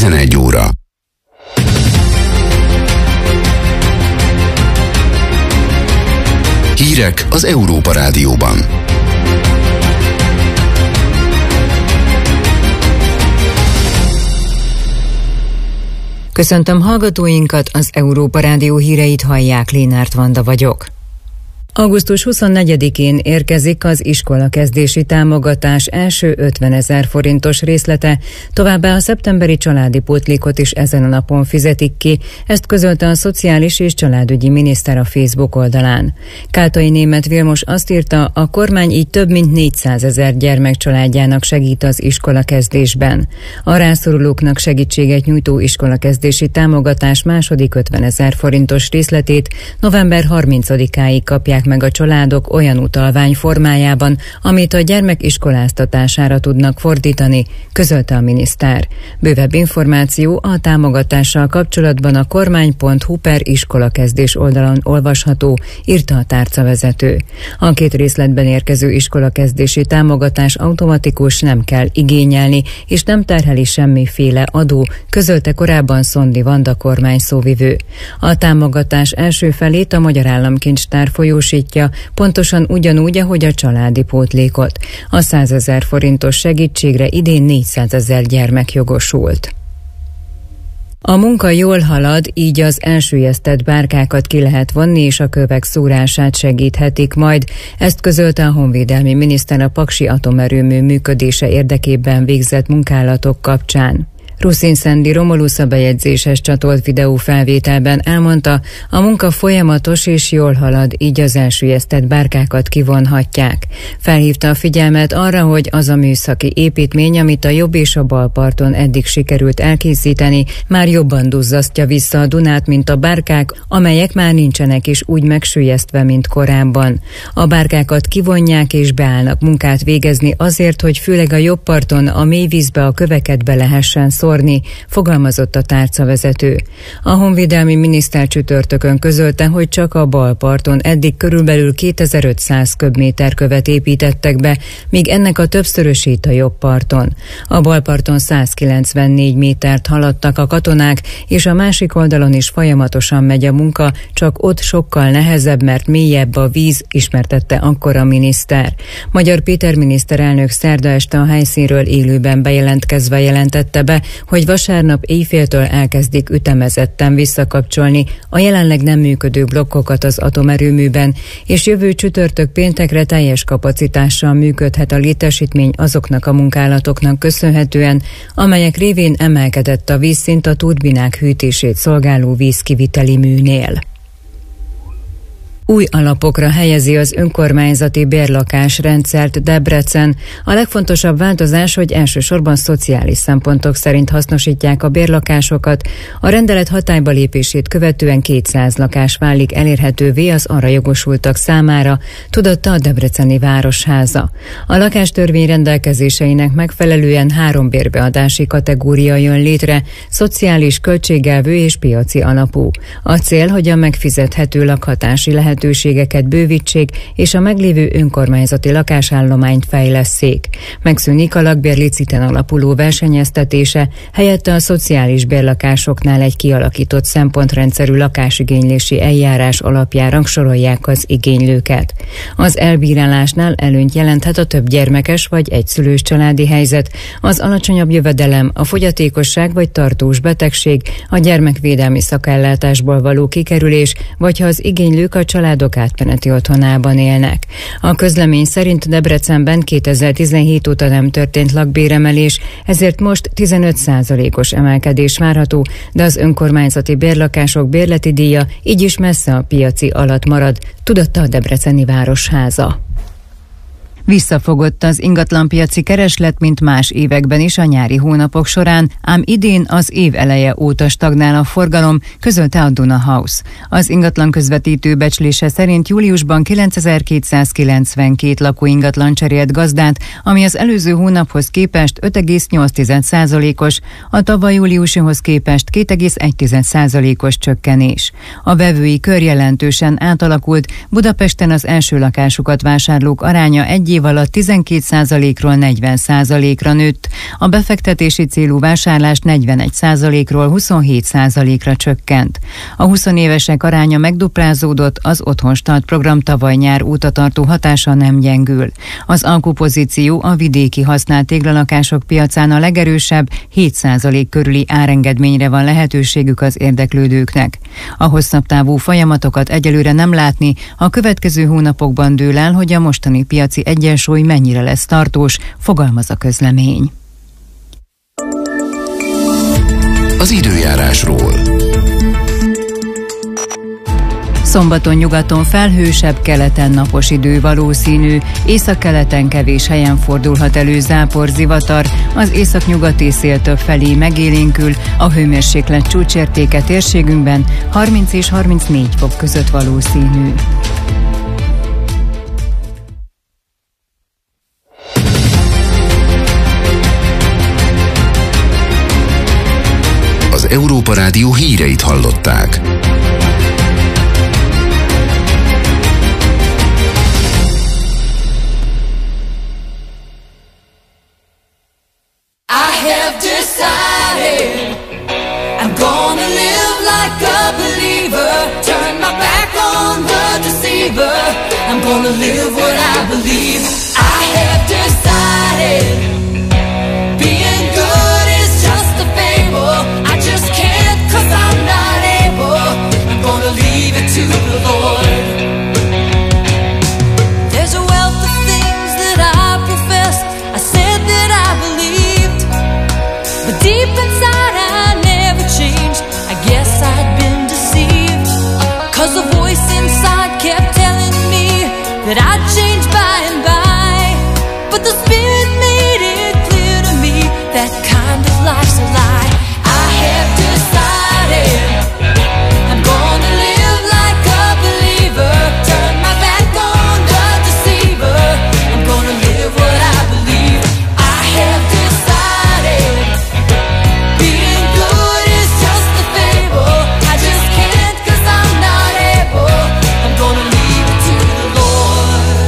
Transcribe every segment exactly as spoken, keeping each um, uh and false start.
tizenegy óra. Hírek az Európa Rádióban. Köszöntöm hallgatóinkat, az Európa Rádió híreit hallják, Lénárt Vanda vagyok. augusztus huszonnegyedikén érkezik az iskolakezdési támogatás első ötvenezer forintos részlete, továbbá a szeptemberi családi pótlékot is ezen a napon fizetik ki, ezt közölte a Szociális és Családügyi Miniszter a Facebook oldalán. Káltai Németh Vilmos azt írta, a kormány így több mint négyszázezer gyermek családjának segít az iskolakezdésben. A rászorulóknak segítséget nyújtó iskolakezdési támogatás második ötvenezer forintos részletét november harmincadikáig kapják meg a családok olyan utalvány formájában, amit a gyermek iskoláztatására tudnak fordítani, közölte a miniszter. Bővebb információ a támogatással kapcsolatban a kormány pont hu per iskolakezdés oldalon olvasható, írta a tárcavezető. A két részletben érkező iskolakezdési támogatás automatikus, nem kell igényelni, és nem terheli semmiféle adó, közölte korábban Szondi Vanda kormány szóvivő. A támogatás első felét a Magyar Államkincstár folyósítja, pontosan ugyanúgy, ahogy a családi pótlékot. A százezer forintos segítségre idén négyszázezer gyermek jogosult. A munka jól halad, így az elsüllyesztett bárkákat ki lehet vonni, és a kövek szórását segíthetik majd. Ezt közölte a honvédelmi miniszter a paksi atomerőmű működése érdekében végzett munkálatok kapcsán. Ruszin Szendi Romulusz a bejegyzéshez csatolt videófelvételben elmondta, a munka folyamatos és jól halad, így az elsüllyesztett bárkákat kivonhatják. Felhívta a figyelmet arra, hogy az a műszaki építmény, amit a jobb és a bal parton eddig sikerült elkészíteni, már jobban duzzasztja vissza a Dunát, mint a bárkák, amelyek már nincsenek is úgy megsüllyesztve, mint korábban. A bárkákat kivonják és beállnak munkát végezni azért, hogy főleg a jobb parton a mély vízbe a köveket be lehessen szórni, fogalmazott a tárcavezető. A honvédelmi miniszter csütörtökön közölte, hogy csak a bal parton eddig körülbelül kétezer-ötszáz köbméter követ építettek be, míg ennek a többszörösét a jobb parton. A bal parton százkilencvennégy métert haladtak a katonák, és a másik oldalon is folyamatosan megy a munka, csak ott sokkal nehezebb, mert mélyebb a víz, ismertette akkor a miniszter. Magyar Péter miniszterelnök szerda este a helyszínről élőben bejelentkezve jelentette be, hogy vasárnap éjféltől elkezdik ütemezetten visszakapcsolni a jelenleg nem működő blokkokat az atomerőműben, és jövő csütörtök péntekre teljes kapacitással működhet a létesítmény azoknak a munkálatoknak köszönhetően, amelyek révén emelkedett a vízszint a turbinák hűtését szolgáló vízkiviteli műnél. Új alapokra helyezi az önkormányzati bérlakásrendszert Debrecen. A legfontosabb változás, hogy elsősorban szociális szempontok szerint hasznosítják a bérlakásokat. A rendelet hatályba lépését követően kétszáz lakás válik elérhetővé az arra jogosultak számára, tudatta a Debreceni Városháza. A lakástörvény rendelkezéseinek megfelelően három bérbeadási kategória jön létre, szociális, költségelvű és piaci alapú. A cél, hogy a megfizethető lakhatási lehetőségeket lehetőségeket bővítsék, és a meglévő önkormányzati lakásállományt fejlesszék. Megszűnik a lakbérliciten alapuló versenyeztetése, helyette a szociális bérlakásoknál egy kialakított szempontrendszerű lakásigénylési eljárás alapján rangsorolják az igénylőket. Az elbírálásnál előnyt jelenthet a több gyermekes vagy egyszülős családi helyzet, az alacsonyabb jövedelem, a fogyatékosság vagy tartós betegség, a gyermekvédelmi szakellátásból való kikerülés, vagy ha az igénylők a családok átmeneti otthonában élnek. A közlemény szerint Debrecenben kétezer-tizenhét óta nem történt lakbéremelés, ezért most tizenöt százalékos emelkedés várható, de az önkormányzati bérlakások bérleti díja így is messze a piaci alatt marad, tudatta a Debreceni Városháza. Visszafogott az ingatlanpiaci kereslet, mint más években is a nyári hónapok során, ám idén az év eleje óta stagnál a forgalom, közölte a Duna House. Az ingatlan közvetítő becslése szerint júliusban kilencezer-kétszázkilencvenkét lakóingatlan cserélt gazdát, ami az előző hónaphoz képest öt egész nyolc százalékos, a tavaly júliusihoz képest két egész egy százalékos csökkenés. A vevői kör jelentősen átalakult, Budapesten az első lakásukat vásárlók aránya egy év alatt tizenkét százalékról negyven százalékra nőtt, a befektetési célú vásárlás negyvenegy százalékról huszonhét százalékra csökkent. A huszonévesek aránya megduplázódott, az Otthonstart program tavaly nyár óta tartó hatása nem gyengül. Az alkupozíció a vidéki használt téglalakások piacán a legerősebb, hét százalék körüli árengedményre van lehetőségük az érdeklődőknek. A hosszabb távú folyamatokat egyelőre nem látni, a következő hónapokban dől el, hogy a mostani piaci egyensúly mennyire lesz tartós, fogalmaz a közlemény. Az időjárásról. Szombaton nyugaton felhősebb, keleten napos idő valószínű, északkeleten kevés helyen fordulhat elő zápor, zivatar, az északnyugati szél többfelé megélénkül, a hőmérséklet csúcsértéke térségünkben harminc és harmincnégy fok között valószínű. Az Európa Rádió híreit hallották. I'm gonna live what I believe. I have decided being good is just a fable. I just can't 'cause I'm not able. I'm gonna leave it to the Lord. There's a wealth of things that I profess, I said that I believed, but deep inside I never changed. I guess I'd been deceived, 'cause a voice inside kept telling me that I'd change by and by, but the Spirit made it clear to me that kind of life's a lie. I have decided I'm gonna live like a believer, turn my back on the deceiver. I'm gonna live what I believe. I have decided being good is just a fable. I just can't 'cause I'm not able. I'm gonna leave it to the Lord.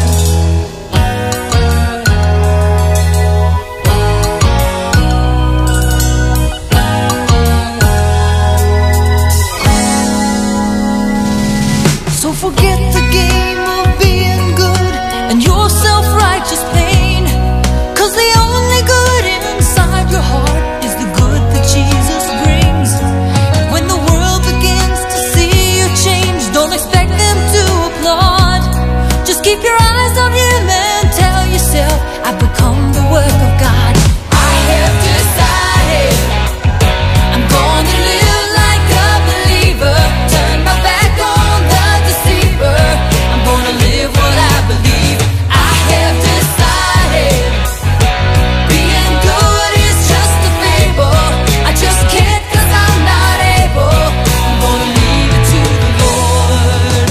So forget the game of being good and your self-righteous pain, 'cause the only good inside your heart is the good that Jesus brings. And when the world begins to see you change, don't expect them to applaud. Just keep your eyes on Him and tell yourself, I've become the work of God. I have decided I'm gonna live like a believer, turn my back on the deceiver. I'm gonna live what I believe. I have decided being good is just a fable. I just can't 'cause I'm not able. I'm gonna leave it to the Lord.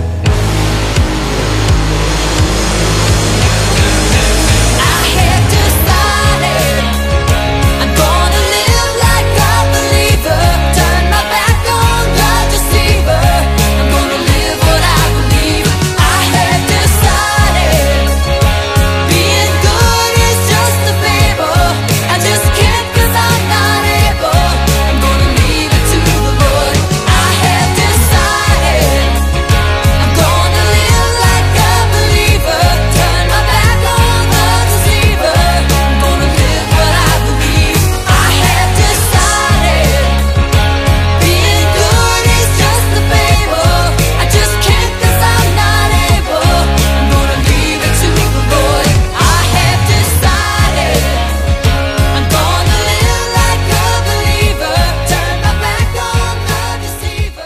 I have decided I'm gonna live like a believer, turn my back on the deceiver. I'm gonna live what I believe. I have decided being good is just a fable. I just can't 'cause I'm not able. I'm gonna leave it to the Lord. I have decided I'm gonna live like a believer, turn my back on the deceiver. I'm gonna live what I believe. I have decided being good is just a fable. I just can't 'cause I'm not able. I'm gonna leave it to the Lord. I have decided I'm gonna live like a believer, turn my back on the deceiver.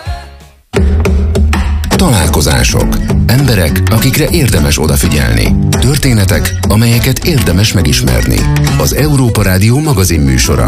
Találkozások. Emberek, akikre érdemes odafigyelni. Történetek, amelyeket érdemes megismerni. Az Európa Rádió magazin műsora.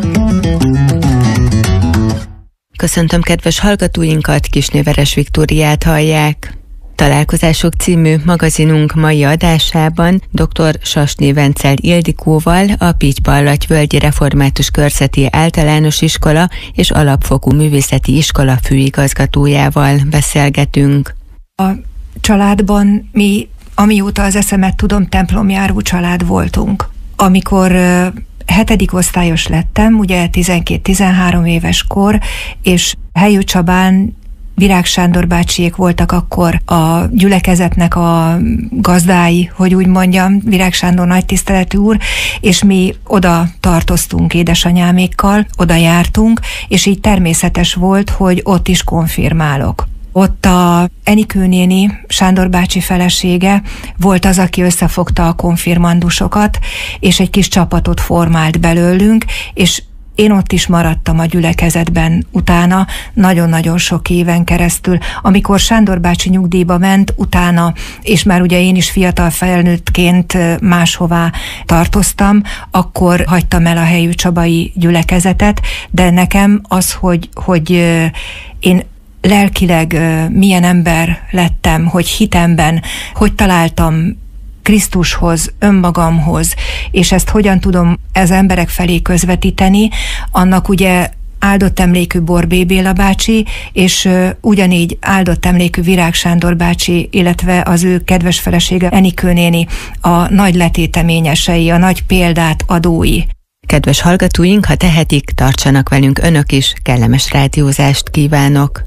Köszöntöm kedves hallgatóinkat, Kisné Veres Viktóriát hallják. Találkozások című magazinunk mai adásában dr. Sasné Vencel Ildikóval, a Pitypallagy-völgyi Református Körzeti Általános Iskola és Alapfokú Művészeti Iskola főigazgatójával beszélgetünk. A családban mi amióta az eszemet tudom, templomjáró család voltunk. Amikor hetedik osztályos lettem, ugye tizenkét-tizenhárom éves kor, és Helyő Csabán Virág Sándor bácsiék voltak akkor a gyülekezetnek a gazdái, hogy úgy mondjam, Virág Sándor nagy tiszteletű úr, és mi oda tartoztunk édesanyámékkal, oda jártunk, és így természetes volt, hogy ott is konfirmálok. Ott a Enikő néni, Sándor bácsi felesége volt az, aki összefogta a konfirmandusokat, és egy kis csapatot formált belőlünk, és én ott is maradtam a gyülekezetben utána, nagyon-nagyon sok éven keresztül. Amikor Sándor bácsi nyugdíjba ment, utána, és már ugye én is fiatal felnőttként máshová tartoztam, akkor hagytam el a Helyő Csabai gyülekezetet, de nekem az, hogy, hogy én lelkileg milyen ember lettem, hogy hitemben, hogy találtam Krisztushoz, önmagamhoz, és ezt hogyan tudom az emberek felé közvetíteni, annak ugye áldott emlékű Borbély Béla bácsi, és uh, ugyanígy áldott emlékű Virág Sándor bácsi, illetve az ő kedves felesége Enikő néni, a nagy letéteményesei, a nagy példát adói. Kedves hallgatóink, ha tehetik, tartsanak velünk önök is, kellemes rádiózást kívánok!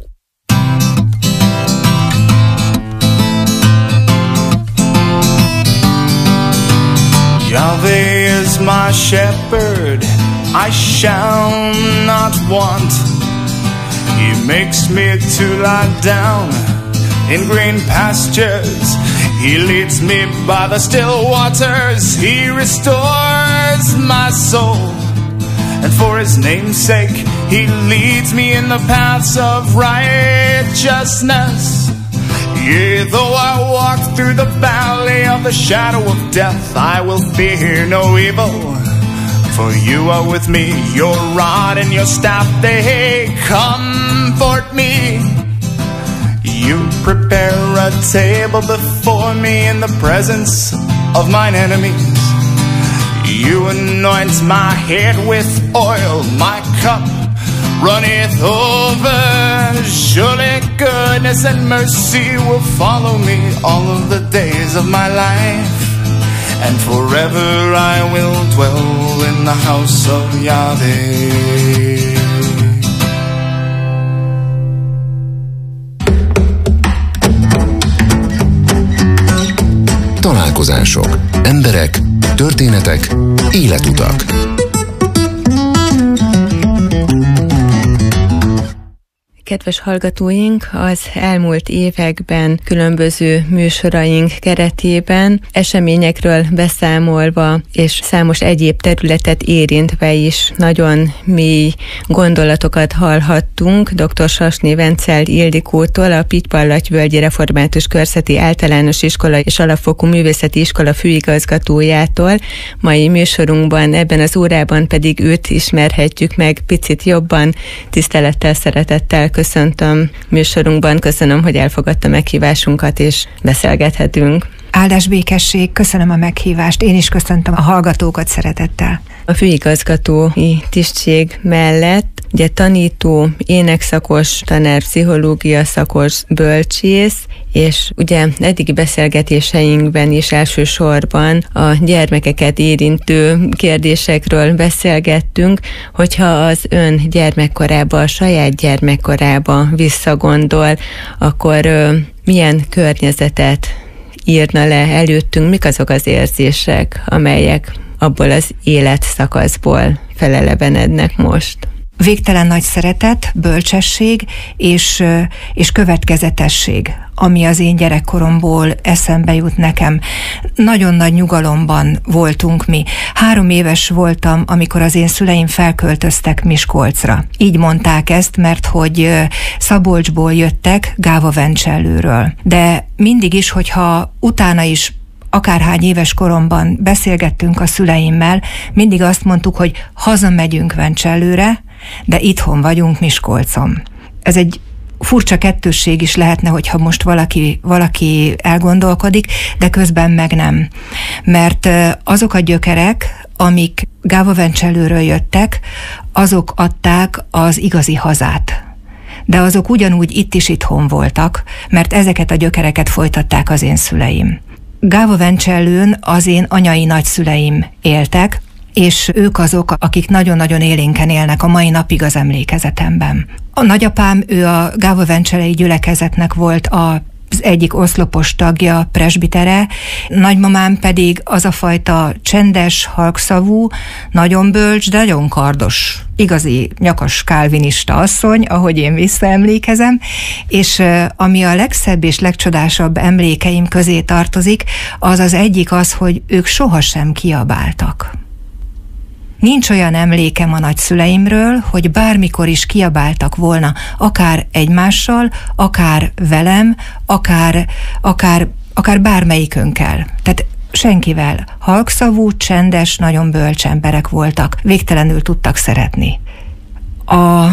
Yahweh is my shepherd, I shall not want. He makes me to lie down in green pastures. He leads me by the still waters. He restores my soul. And for his name's sake, he leads me in the paths of righteousness. Yea, though I walk through the valley of the shadow of death, I will fear no evil, for you are with me. Your rod and your staff, they comfort me. You prepare a table before me in the presence of mine enemies. You anoint my head with oil, my cup runneth over. Surely goodness and mercy will follow me all of the days of my life, and forever I will dwell in the house of Yahweh. Találkozások, emberek, történetek, életutak. Kedves hallgatóink, az elmúlt években különböző műsoraink keretében eseményekről beszámolva és számos egyéb területet érintve is nagyon mély gondolatokat hallhattunk dr. Sasné Vencel Ildikótól, a Pitypallagyvölgyi Református Körzeti Általános Iskola és Alapfokú Művészeti Iskola főigazgatójától. Mai műsorunkban, ebben az órában pedig őt ismerhetjük meg picit jobban. Tisztelettel, szeretettel köszöntöm műsorunkban, köszönöm, hogy elfogadta meghívásunkat, és beszélgethetünk. Áldás békesség, köszönöm a meghívást, én is köszöntöm a hallgatókat szeretettel. A főigazgatói tisztség mellett ugye tanító, énekszakos, tanár, pszichológia szakos, bölcsész, és ugye eddigi beszélgetéseinkben is elsősorban a gyermekeket érintő kérdésekről beszélgettünk, hogyha az ön gyermekkorába, a saját gyermekkorába visszagondol, akkor ö, milyen környezetet írna le előttünk, mik azok az érzések, amelyek abból az életszakaszból felelevenednek most? Végtelen nagy szeretet, bölcsesség és, és következetesség, ami az én gyerekkoromból eszembe jut nekem. Nagyon nagy nyugalomban voltunk mi. Három éves voltam, amikor az én szüleim felköltöztek Miskolcra. Így mondták ezt, mert hogy Szabolcsból jöttek, Gáva-Vencsellőről. De mindig is, hogyha utána is akárhány éves koromban beszélgettünk a szüleimmel, mindig azt mondtuk, hogy hazamegyünk Vencsellőre, de itthon vagyunk Miskolcon. Ez egy furcsa kettősség is lehetne, hogyha most valaki, valaki elgondolkodik, de közben meg nem. Mert azok a gyökerek, amik Gáva-Vencsellőről jöttek, azok adták az igazi hazát. De azok ugyanúgy itt is itthon voltak, mert ezeket a gyökereket folytatták az én szüleim. Gáva-Vencsellőn az én anyai nagyszüleim éltek, és ők azok, akik nagyon-nagyon élénken élnek a mai napig az emlékezetemben. A nagyapám, ő a Gáva-Vencselei gyülekezetnek volt a az egyik oszlopos tagja, presbitere, nagymamám pedig az a fajta csendes, halkszavú, nagyon bölcs, de nagyon kardos, igazi nyakas kálvinista asszony, ahogy én visszaemlékezem, és ami a legszebb és legcsodásabb emlékeim közé tartozik, az az egyik az, hogy ők sohasem kiabáltak. Nincs olyan emlékem a nagyszüleimről, hogy bármikor is kiabáltak volna, akár egymással, akár velem, akár, akár, akár bármelyikünkkel. Tehát senkivel. Halkszavú, csendes, nagyon bölcs emberek voltak. Végtelenül tudtak szeretni. A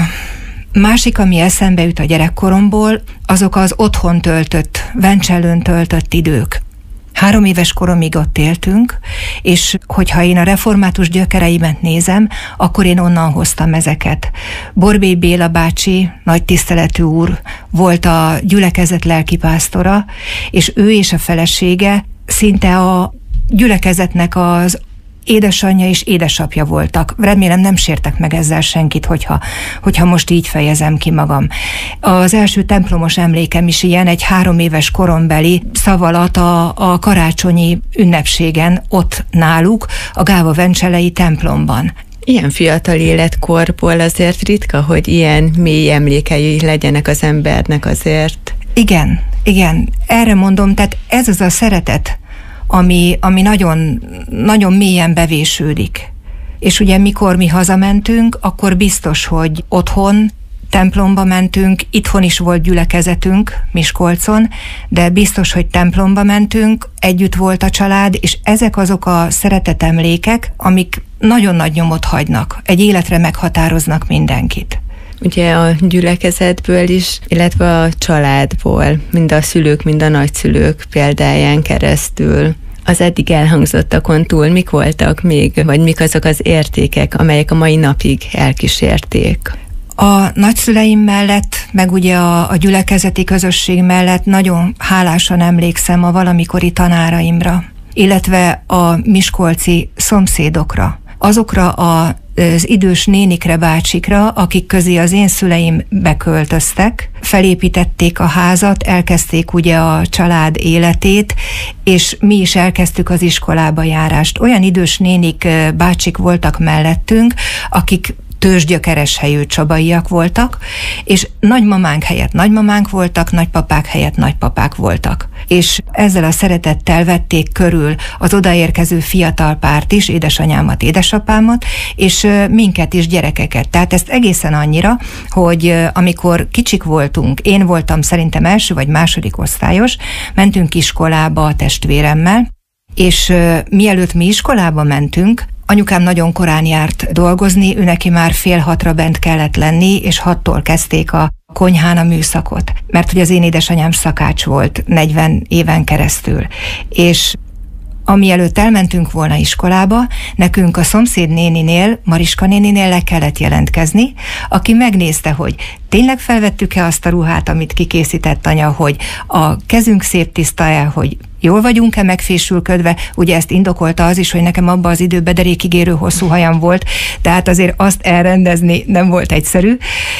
másik, ami eszembe jut a gyerekkoromból, azok az otthon töltött, Vencsellőn töltött idők. Három éves koromig ott éltünk, és hogyha én a református gyökereimet nézem, akkor én onnan hoztam ezeket. Borbély Béla bácsi, nagy tiszteletű úr, volt a gyülekezet lelkipásztora, és ő és a felesége szinte a gyülekezetnek az édesanyja és édesapja voltak. Remélem nem sértek meg ezzel senkit, hogyha, hogyha most így fejezem ki magam. Az első templomos emlékem is ilyen, egy három éves korombeli szavalat a, a karácsonyi ünnepségen ott náluk, a Gáva-Vencselei templomban. Ilyen fiatal életkorból azért ritka, hogy ilyen mély emlékei legyenek az embernek azért. Igen, igen, erre mondom, tehát ez az a szeretet, ami, ami nagyon, nagyon mélyen bevésődik. És ugye mikor mi hazamentünk, akkor biztos, hogy otthon, templomba mentünk, itthon is volt gyülekezetünk Miskolcon, de biztos, hogy templomba mentünk, együtt volt a család, és ezek azok a szeretetemlékek, amik nagyon nagy nyomot hagynak, egy életre meghatároznak mindenkit. Ugye a gyülekezetből is, illetve a családból, mind a szülők, mind a nagyszülők példáján keresztül. Az eddig elhangzottakon túl mik voltak még, vagy mik azok az értékek, amelyek a mai napig elkísérték? A nagyszüleim mellett, meg ugye a, a gyülekezeti közösség mellett nagyon hálásan emlékszem a valamikori tanáraimra, illetve a miskolci szomszédokra, azokra a az idős nénikre, bácsikra, akik közé az én szüleim beköltöztek, felépítették a házat, elkezdték ugye a család életét, és mi is elkezdtük az iskolába járást. Olyan idős nénik, bácsik voltak mellettünk, akik tőzsgyökereshelyű csabaiak voltak, és nagymamánk helyett nagymamánk voltak, nagypapák helyett nagypapák voltak. És ezzel a szeretettel vették körül az odaérkező fiatal párt is, édesanyámat, édesapámat, és minket is, gyerekeket. Tehát ezt egészen annyira, hogy amikor kicsik voltunk, én voltam szerintem első vagy második osztályos, mentünk iskolába a testvéremmel, és mielőtt mi iskolába mentünk, anyukám nagyon korán járt dolgozni, ő neki már fél hatra bent kellett lenni, és hattól kezdték a konyhán a műszakot, mert hogy az én édesanyám szakács volt negyven éven keresztül. És amielőtt elmentünk volna iskolába, nekünk a szomszéd néninél, Mariska néninél le kellett jelentkezni, aki megnézte, hogy tényleg felvettük-e azt a ruhát, amit kikészített anya, hogy a kezünk szép tiszta-e, hogy jól vagyunk-e megfésülködve, ugye ezt indokolta az is, hogy nekem abban az időben derékig érő hosszú hajam volt, tehát azért azt elrendezni nem volt egyszerű,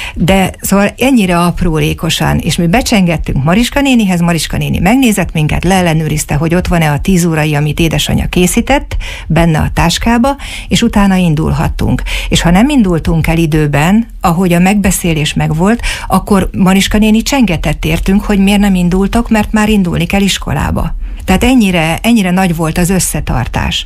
de szóval ennyire aprólékosan, és mi becsengettünk Mariska nénihez, Mariska néni megnézett minket, leellenőrizte, hogy ott van-e a tíz órai, amit édesanyja készített, benne a táskába, és utána indulhattunk. És ha nem indultunk el időben, ahogy a megbeszélés megvolt, akkor Mariska néni csengetett értünk, hogy miért nem indultok, mert már indulni kell iskolába. Tehát ennyire, ennyire nagy volt az összetartás.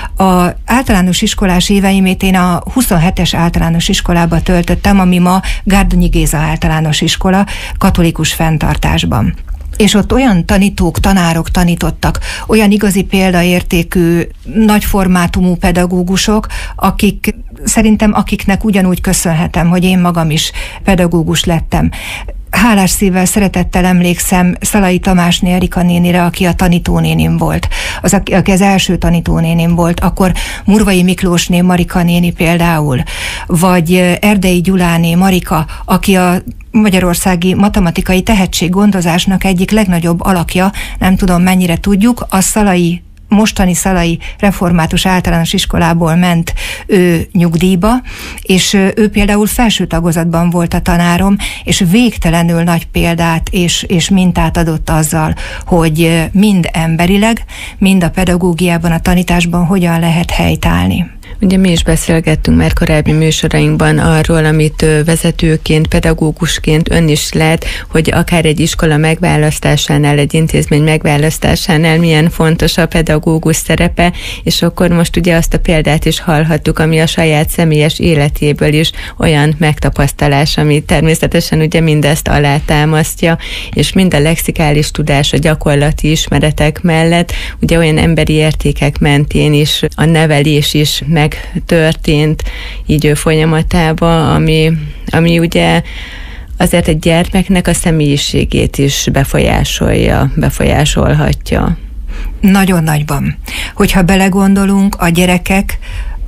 A általános iskolás éveimét én a huszonhetes általános iskolába töltöttem, ami ma Gárdonyi Géza általános iskola, katolikus fenntartásban. És ott olyan tanítók, tanárok tanítottak, olyan igazi példaértékű, nagy formátumú pedagógusok, akik szerintem akiknek ugyanúgy köszönhetem, hogy én magam is pedagógus lettem. Hálás szívvel, szeretettel emlékszem Szalai Tamásné Erika nénire, aki a tanítónénim volt, az, aki az első tanítónénim volt, akkor Murvai Miklósné Marika néni például, vagy Erdei Gyuláné Marika, aki a magyarországi matematikai tehetséggondozásnak egyik legnagyobb alakja, nem tudom mennyire tudjuk, a Szalai mostani Szalai Református Általános Iskolából ment ő nyugdíjba, és ő például felső tagozatban volt a tanárom, és végtelenül nagy példát és, és mintát adott azzal, hogy mind emberileg, mind a pedagógiában, a tanításban hogyan lehet helytállni. Ugye mi is beszélgettünk már korábbi műsorainkban arról, amit vezetőként, pedagógusként ön is lát, hogy akár egy iskola megválasztásánál, egy intézmény megválasztásánál milyen fontos a pedagógus szerepe, és akkor most ugye azt a példát is hallhattuk, ami a saját személyes életéből is olyan megtapasztalás, ami természetesen ugye mindezt alátámasztja, és mind a lexikális tudás, a gyakorlati ismeretek mellett, ugye olyan emberi értékek mentén is a nevelés is megtörtént így ő folyamatában, ami, ami ugye azért egy gyermeknek a személyiségét is befolyásolja, befolyásolhatja. Nagyon nagyban. Hogyha belegondolunk, a gyerekek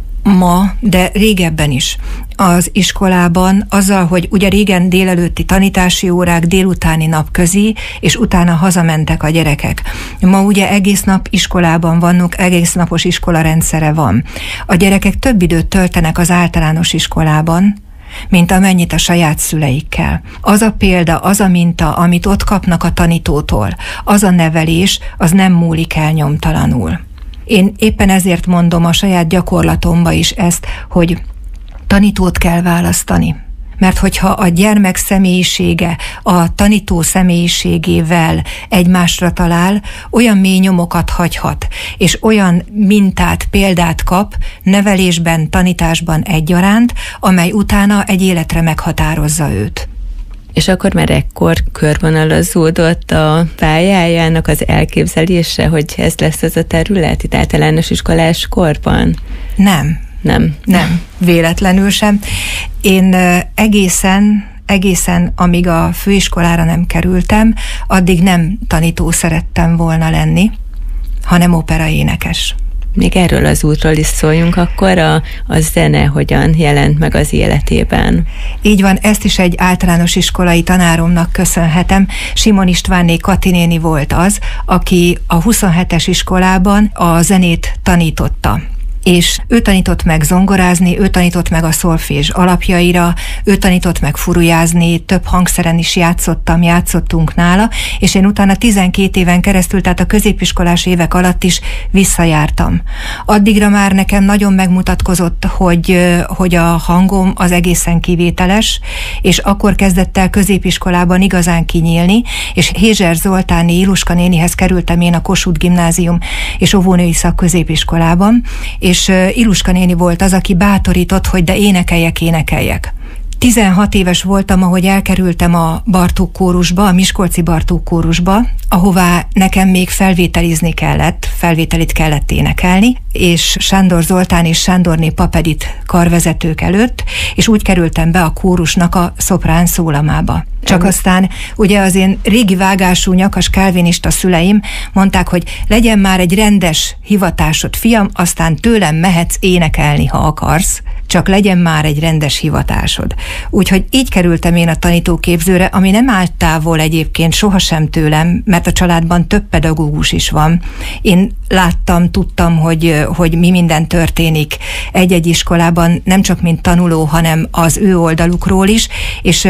ma, de régebben is az iskolában azzal, hogy ugye régen délelőtti tanítási órák, délutáni napközi, és utána hazamentek a gyerekek. Ma ugye egész nap iskolában vannak, egész napos iskolarendszere van. A gyerekek több időt töltenek az általános iskolában, mint amennyit a saját szüleikkel. Az a példa, az a minta, amit ott kapnak a tanítótól, az a nevelés, az nem múlik el nyomtalanul. Én éppen ezért mondom a saját gyakorlatomba is ezt, hogy tanítót kell választani. Mert hogyha a gyermek személyisége a tanító személyiségével egymásra talál, olyan mély nyomokat hagyhat, és olyan mintát, példát kap nevelésben, tanításban egyaránt, amely utána egy életre meghatározza őt. És akkor már ekkor körvonalazódott a pályájának az elképzelése, hogy ez lesz az a terület itt általános iskolás korban? Nem. Nem. Nem, véletlenül sem. Én egészen, egészen amíg a főiskolára nem kerültem, addig nem tanító szerettem volna lenni, hanem operaénekes. Még erről az útról is szóljunk, akkor a, a zene hogyan jelent meg az életében? Így van, ezt is egy általános iskolai tanáromnak köszönhetem. Simon Istvánné Kati néni volt az, aki a huszonhetes iskolában a zenét tanította. És ő tanított meg zongorázni, ő tanított meg a szolfés alapjaira, ő tanított meg furujázni, több hangszeren is játszottam, játszottunk nála, és én utána tizenkét éven keresztül, tehát a középiskolás évek alatt is visszajártam. Addigra már nekem nagyon megmutatkozott, hogy, hogy a hangom az egészen kivételes, és akkor kezdett el középiskolában igazán kinyílni, és Hézser Zoltáni Iluska nénihez kerültem én a Kossuth Gimnázium és óvónői szakközépiskolában, és és Iluska néni volt az, aki bátorított, hogy de énekeljek, énekeljek. tizenhat éves voltam, ahogy elkerültem a Bartók kórusba, a miskolci Bartók kórusba, ahová nekem még felvételizni kellett, felvételit kellett énekelni, és Sándor Zoltán és Sándorné Papedit karvezetők előtt, és úgy kerültem be a kórusnak a szoprán szólamába. Csak aztán ugye az én régi vágású nyakas kálvinista szüleim mondták, hogy legyen már egy rendes hivatásod, fiam, aztán tőlem mehetsz énekelni, ha akarsz, csak legyen már egy rendes hivatásod. Úgyhogy így kerültem én a tanítóképzőre, ami nem állt távol egyébként sohasem tőlem, mert a családban több pedagógus is van. Én láttam, tudtam, hogy, hogy mi minden történik egy-egy iskolában, nem csak mint tanuló, hanem az ő oldalukról is, és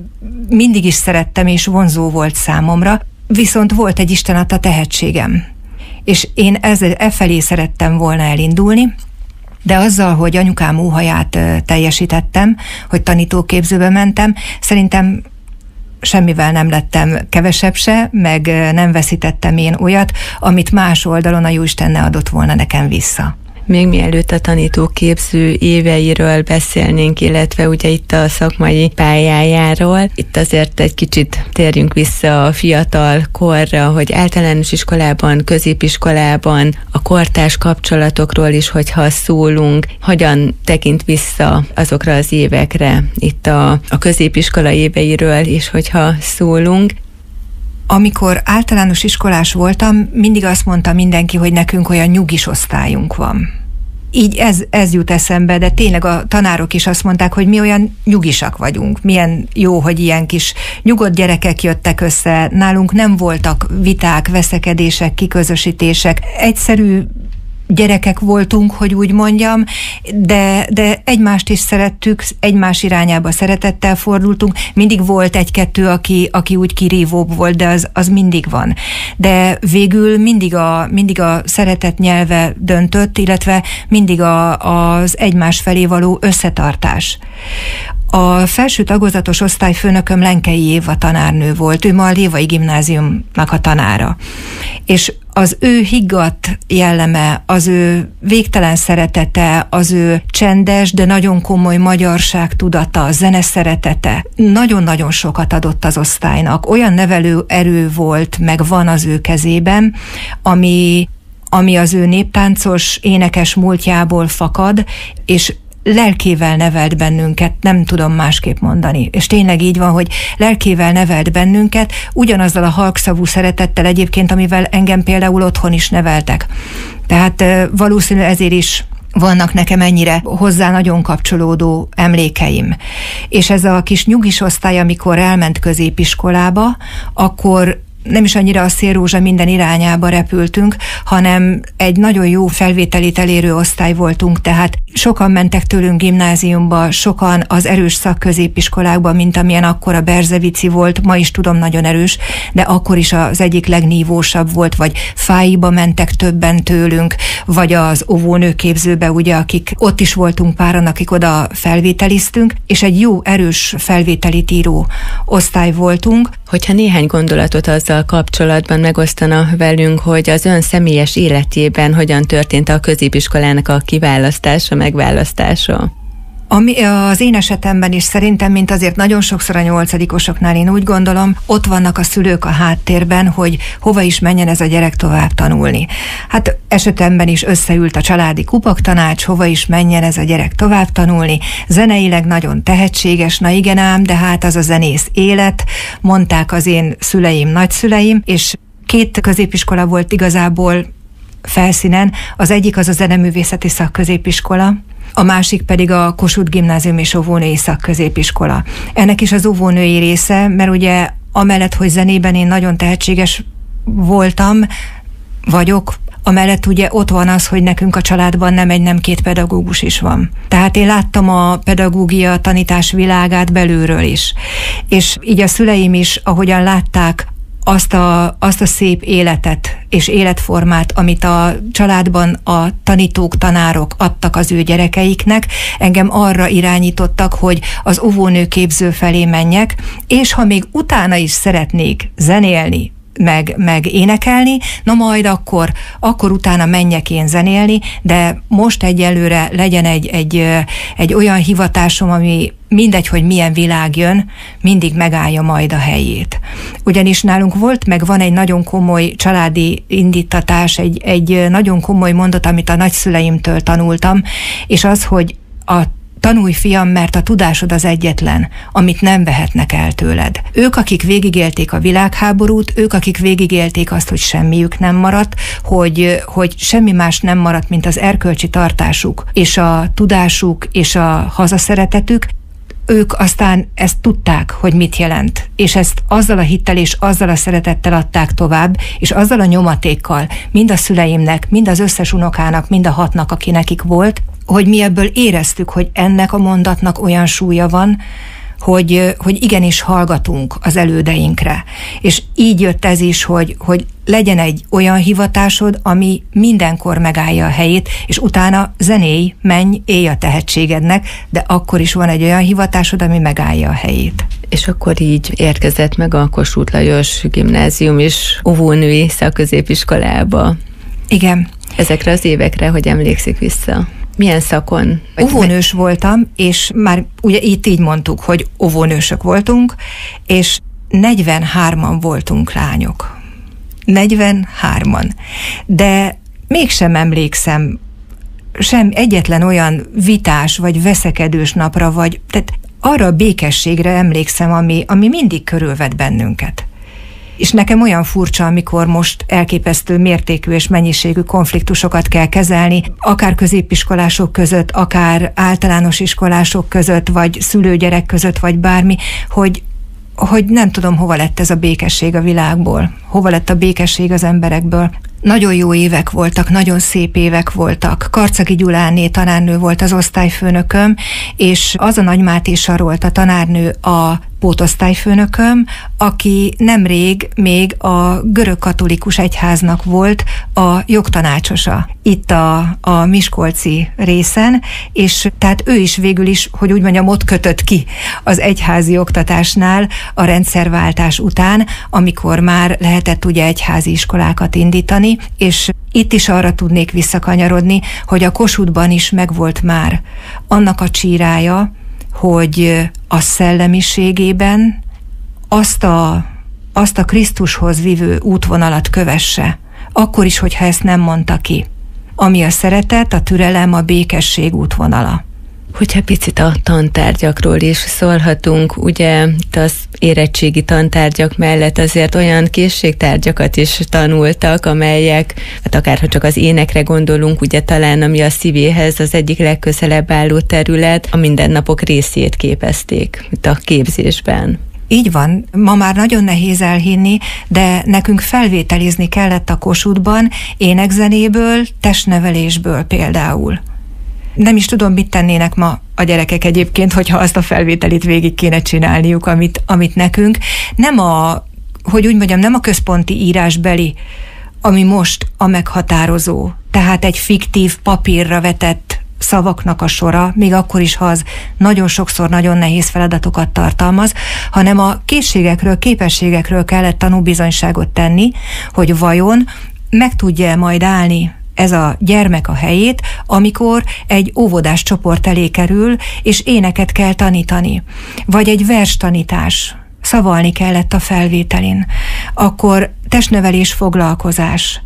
mindig is szerettem, és vonzó volt számomra, viszont volt egy Isten adta tehetségem. És én ezzel, e felé szerettem volna elindulni, de azzal, hogy anyukám óhaját teljesítettem, hogy tanítóképzőbe mentem, szerintem semmivel nem lettem kevesebb se, meg nem veszítettem én olyat, amit más oldalon a Jóisten ne adott volna nekem vissza. Még mielőtt a tanítóképző éveiről beszélnénk, illetve ugye itt a szakmai pályájáról, itt azért egy kicsit térjünk vissza a fiatal korra, hogy általános iskolában, középiskolában, a kortárs kapcsolatokról is, hogyha szólunk, hogyan tekint vissza azokra az évekre, itt a, a középiskola éveiről is, hogyha szólunk. Amikor általános iskolás voltam, mindig azt mondta mindenki, hogy nekünk olyan nyugis osztályunk van. így ez, ez jut eszembe, de tényleg a tanárok is azt mondták, hogy mi olyan nyugisak vagyunk. Milyen jó, hogy ilyen kis nyugodt gyerekek jöttek össze. Nálunk nem voltak viták, veszekedések, kiközösítések. Egyszerű gyerekek voltunk, hogy úgy mondjam, de, de egymást is szerettük, egymás irányába szeretettel fordultunk. Mindig volt egy-kettő, aki, aki úgy kirívóbb volt, de az, az mindig van. De végül mindig a, mindig a szeretet nyelve döntött, illetve mindig a, az egymás felé való összetartás. A felső tagozatos osztályfőnököm Lenkei Éva tanárnő volt, ő ma a Lévai Gimnáziumnak a tanára. És az ő higgadt jelleme, az ő végtelen szeretete, az ő csendes, de nagyon komoly magyarság tudata, zene szeretete nagyon-nagyon sokat adott az osztálynak. Olyan nevelő erő volt, meg van az ő kezében, ami, ami az ő néptáncos, énekes múltjából fakad, és lelkével nevelt bennünket, nem tudom másképp mondani. És tényleg így van, hogy lelkével nevelt bennünket, ugyanazzal a halkszavú szeretettel egyébként, amivel engem például otthon is neveltek. Tehát valószínű ezért is vannak nekem ennyire hozzá nagyon kapcsolódó emlékeim. És ez a kis nyugis osztály, amikor elment középiskolába, akkor nem is annyira a szélrózsa minden irányába repültünk, hanem egy nagyon jó felvételit elérő osztály voltunk, tehát sokan mentek tőlünk gimnáziumba, sokan az erős szakközépiskolákba, mint amilyen akkor a Berzevici volt, ma is tudom, nagyon erős, de akkor is az egyik legnívósabb volt, vagy Fáiba mentek többen tőlünk, vagy az óvónőképzőbe, ugye, akik ott is voltunk páran, akik oda felvételiztünk, és egy jó, erős felvételit író osztály voltunk. Hogyha néhány gondolatot azzal kapcsolatban megosztana velünk, hogy az ön személyes életében hogyan történt a középiskolának a kiválasztása, megválasztása? Ami az én esetemben is szerintem, mint azért nagyon sokszor a nyolcadikosoknál, én úgy gondolom, ott vannak a szülők a háttérben, hogy hova is menjen ez a gyerek tovább tanulni. Hát esetemben is összeült a családi kupaktanács, hova is menjen ez a gyerek tovább tanulni. Zeneileg nagyon tehetséges, na igen ám, de hát az a zenész élet, mondták az én szüleim, nagyszüleim, és két középiskola volt igazából felszínen. Az egyik az a zeneművészeti szakközépiskola, a másik pedig a Kossuth Gimnázium és óvónői szakközépiskola. Ennek is az óvónői része, mert ugye amellett, hogy zenében én nagyon tehetséges voltam, vagyok, amellett ugye ott van az, hogy nekünk a családban nem egy, nem két pedagógus is van. Tehát én láttam a pedagógia tanítás világát belülről is. És így a szüleim is, ahogyan látták azt a, azt a szép életet és életformát, amit a családban a tanítók, tanárok adtak az ő gyerekeiknek, engem arra irányítottak, hogy az óvónőképző felé menjek, és ha még utána is szeretnék zenélni, meg, meg énekelni, na majd akkor, akkor utána menjek én zenélni, de most egyelőre legyen egy, egy, egy olyan hivatásom, ami mindegy, hogy milyen világ jön, mindig megállja majd a helyét. Ugyanis nálunk volt, meg van egy nagyon komoly családi indítatás, egy, egy nagyon komoly mondat, amit a nagyszüleimtől tanultam, és az, hogy a tanulj, fiam, mert a tudásod az egyetlen, amit nem vehetnek el tőled. Ők, akik végigélték a világháborút, ők, akik végigélték azt, hogy semmiük nem maradt, hogy, hogy semmi más nem maradt, mint az erkölcsi tartásuk, és a tudásuk, és a hazaszeretetük, ők aztán ezt tudták, hogy mit jelent, és ezt azzal a hittel és azzal a szeretettel adták tovább, és azzal a nyomatékkal, mind a szüleimnek, mind az összes unokának, mind a hatnak, aki nekik volt, hogy mi ebből éreztük, hogy ennek a mondatnak olyan súlya van, hogy, hogy igenis hallgatunk az elődeinkre. És így jött ez is, hogy, hogy legyen egy olyan hivatásod, ami mindenkor megállja a helyét, és utána zenéj, menj, élj a tehetségednek, de akkor is van egy olyan hivatásod, ami megállja a helyét. És akkor így érkezett meg a Kossuth Lajos Gimnázium és óvónői szakközépiskolába. Igen. Ezekre az évekre, hogy emlékszik vissza? Milyen szakon? Óvónős voltam, és már ugye itt így mondtuk, hogy óvónősök voltunk, és negyvenhárman voltunk lányok. negyvenhárman. De mégsem emlékszem sem egyetlen olyan vitás, vagy veszekedős napra, vagy tehát arra a békességre emlékszem, ami, ami mindig körülvett bennünket. És nekem olyan furcsa, amikor most elképesztő mértékű és mennyiségű konfliktusokat kell kezelni, akár középiskolások között, akár általános iskolások között, vagy szülő-gyerek között, vagy bármi, hogy hogy nem tudom, hova lett ez a békesség a világból, hova lett a békesség az emberekből. Nagyon jó évek voltak, nagyon szép évek voltak. Karcagi Gyuláné tanárnő volt az osztályfőnököm, és az a Nagy Máté Sarolt a tanárnő a pótosztályfőnököm, aki nemrég még a görögkatolikus egyháznak volt a jogtanácsosa itt a, a miskolci részen, és tehát ő is végül is, hogy úgy mondjam, ott kötött ki az egyházi oktatásnál a rendszerváltás után, amikor már lehetett ugye egyházi iskolákat indítani, és itt is arra tudnék visszakanyarodni, hogy a Kossuthban is megvolt már annak a csírája, hogy a szellemiségében azt a, azt a Krisztushoz vívő útvonalat kövesse, akkor is, hogyha ezt nem mondta ki, ami a szeretet, a türelem, a békesség útvonala. Hogyha picit a tantárgyakról is szólhatunk, ugye az érettségi tantárgyak mellett azért olyan készségtárgyakat is tanultak, amelyek, hát akárha csak az énekre gondolunk, ugye talán ami a szívéhez az egyik legközelebb álló terület, a mindennapok részét képezték itt a képzésben. Így van, ma már nagyon nehéz elhinni, de nekünk felvételizni kellett a Kossuthban énekzenéből, testnevelésből például. Nem is tudom, mit tennének ma a gyerekek egyébként, hogyha azt a felvételit végig kéne csinálniuk, amit, amit nekünk. Nem a, hogy úgy mondjam, nem a központi írásbeli, ami most a meghatározó, tehát egy fiktív papírra vetett szavaknak a sora, még akkor is, ha az nagyon sokszor nagyon nehéz feladatokat tartalmaz, hanem a készségekről, képességekről kellett tanúbizonyságot tenni, hogy vajon meg tudja majd állni ez a gyermek a helyét, amikor egy óvodás csoport elé kerül, és éneket kell tanítani. Vagy egy verstanítás, szavalni kellett a felvételin. Akkor testnevelés, foglalkozás.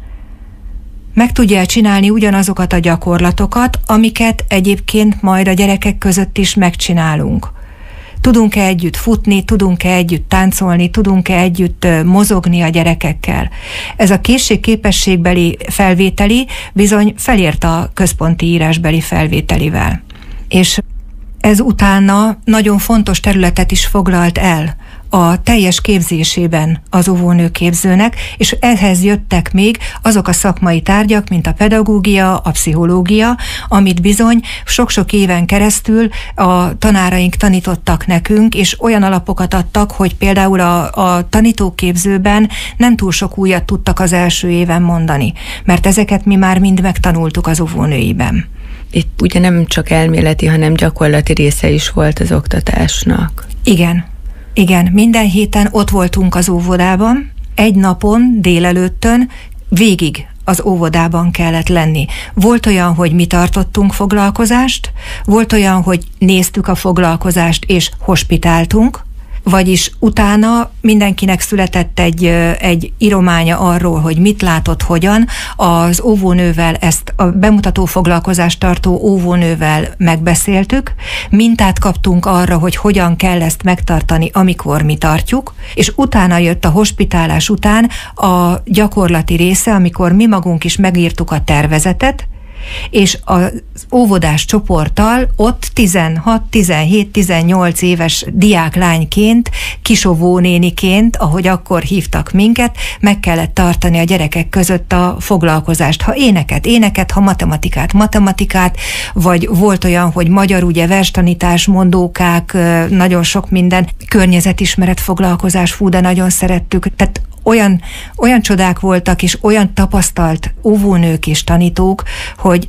Meg tudja csinálni ugyanazokat a gyakorlatokat, amiket egyébként majd a gyerekek között is megcsinálunk. Tudunk-e együtt futni, tudunk-e együtt táncolni, tudunk-e együtt mozogni a gyerekekkel. Ez a készség-képességbeli felvételi bizony felért a központi írásbeli felvételivel. És ez utána nagyon fontos területet is foglalt el a teljes képzésében az óvónőképzőnek, és ehhez jöttek még azok a szakmai tárgyak, mint a pedagógia, a pszichológia, amit bizony sok-sok éven keresztül a tanáraink tanítottak nekünk, és olyan alapokat adtak, hogy például a, a tanítóképzőben nem túl sok újat tudtak az első éven mondani, mert ezeket mi már mind megtanultuk az óvónőiben. Itt ugye nem csak elméleti, hanem gyakorlati része is volt az oktatásnak. Igen. Igen, minden héten ott voltunk az óvodában, egy napon, délelőttön, végig az óvodában kellett lenni. Volt olyan, hogy mi tartottunk foglalkozást, volt olyan, hogy néztük a foglalkozást és hospitáltunk, vagyis utána mindenkinek született egy, egy írománya arról, hogy mit látott, hogyan. Az óvónővel ezt a bemutató foglalkozást tartó óvónővel megbeszéltük, mintát kaptunk arra, hogy hogyan kell ezt megtartani, amikor mi tartjuk, és utána jött a hospitálás után a gyakorlati része, amikor mi magunk is megírtuk a tervezetet, és az óvodás csoporttal ott tizenhat, tizenhét, tizennyolc éves diáklányként, kisovónéniként, ahogy akkor hívtak minket, meg kellett tartani a gyerekek között a foglalkozást. Ha éneket, éneket, ha matematikát, matematikát, vagy volt olyan, hogy magyar, ugye verstanítás, mondókák, nagyon sok minden, környezetismeret foglalkozás, fú, de nagyon szerettük. Tehát Olyan, olyan csodák voltak, és olyan tapasztalt óvónők és tanítók, hogy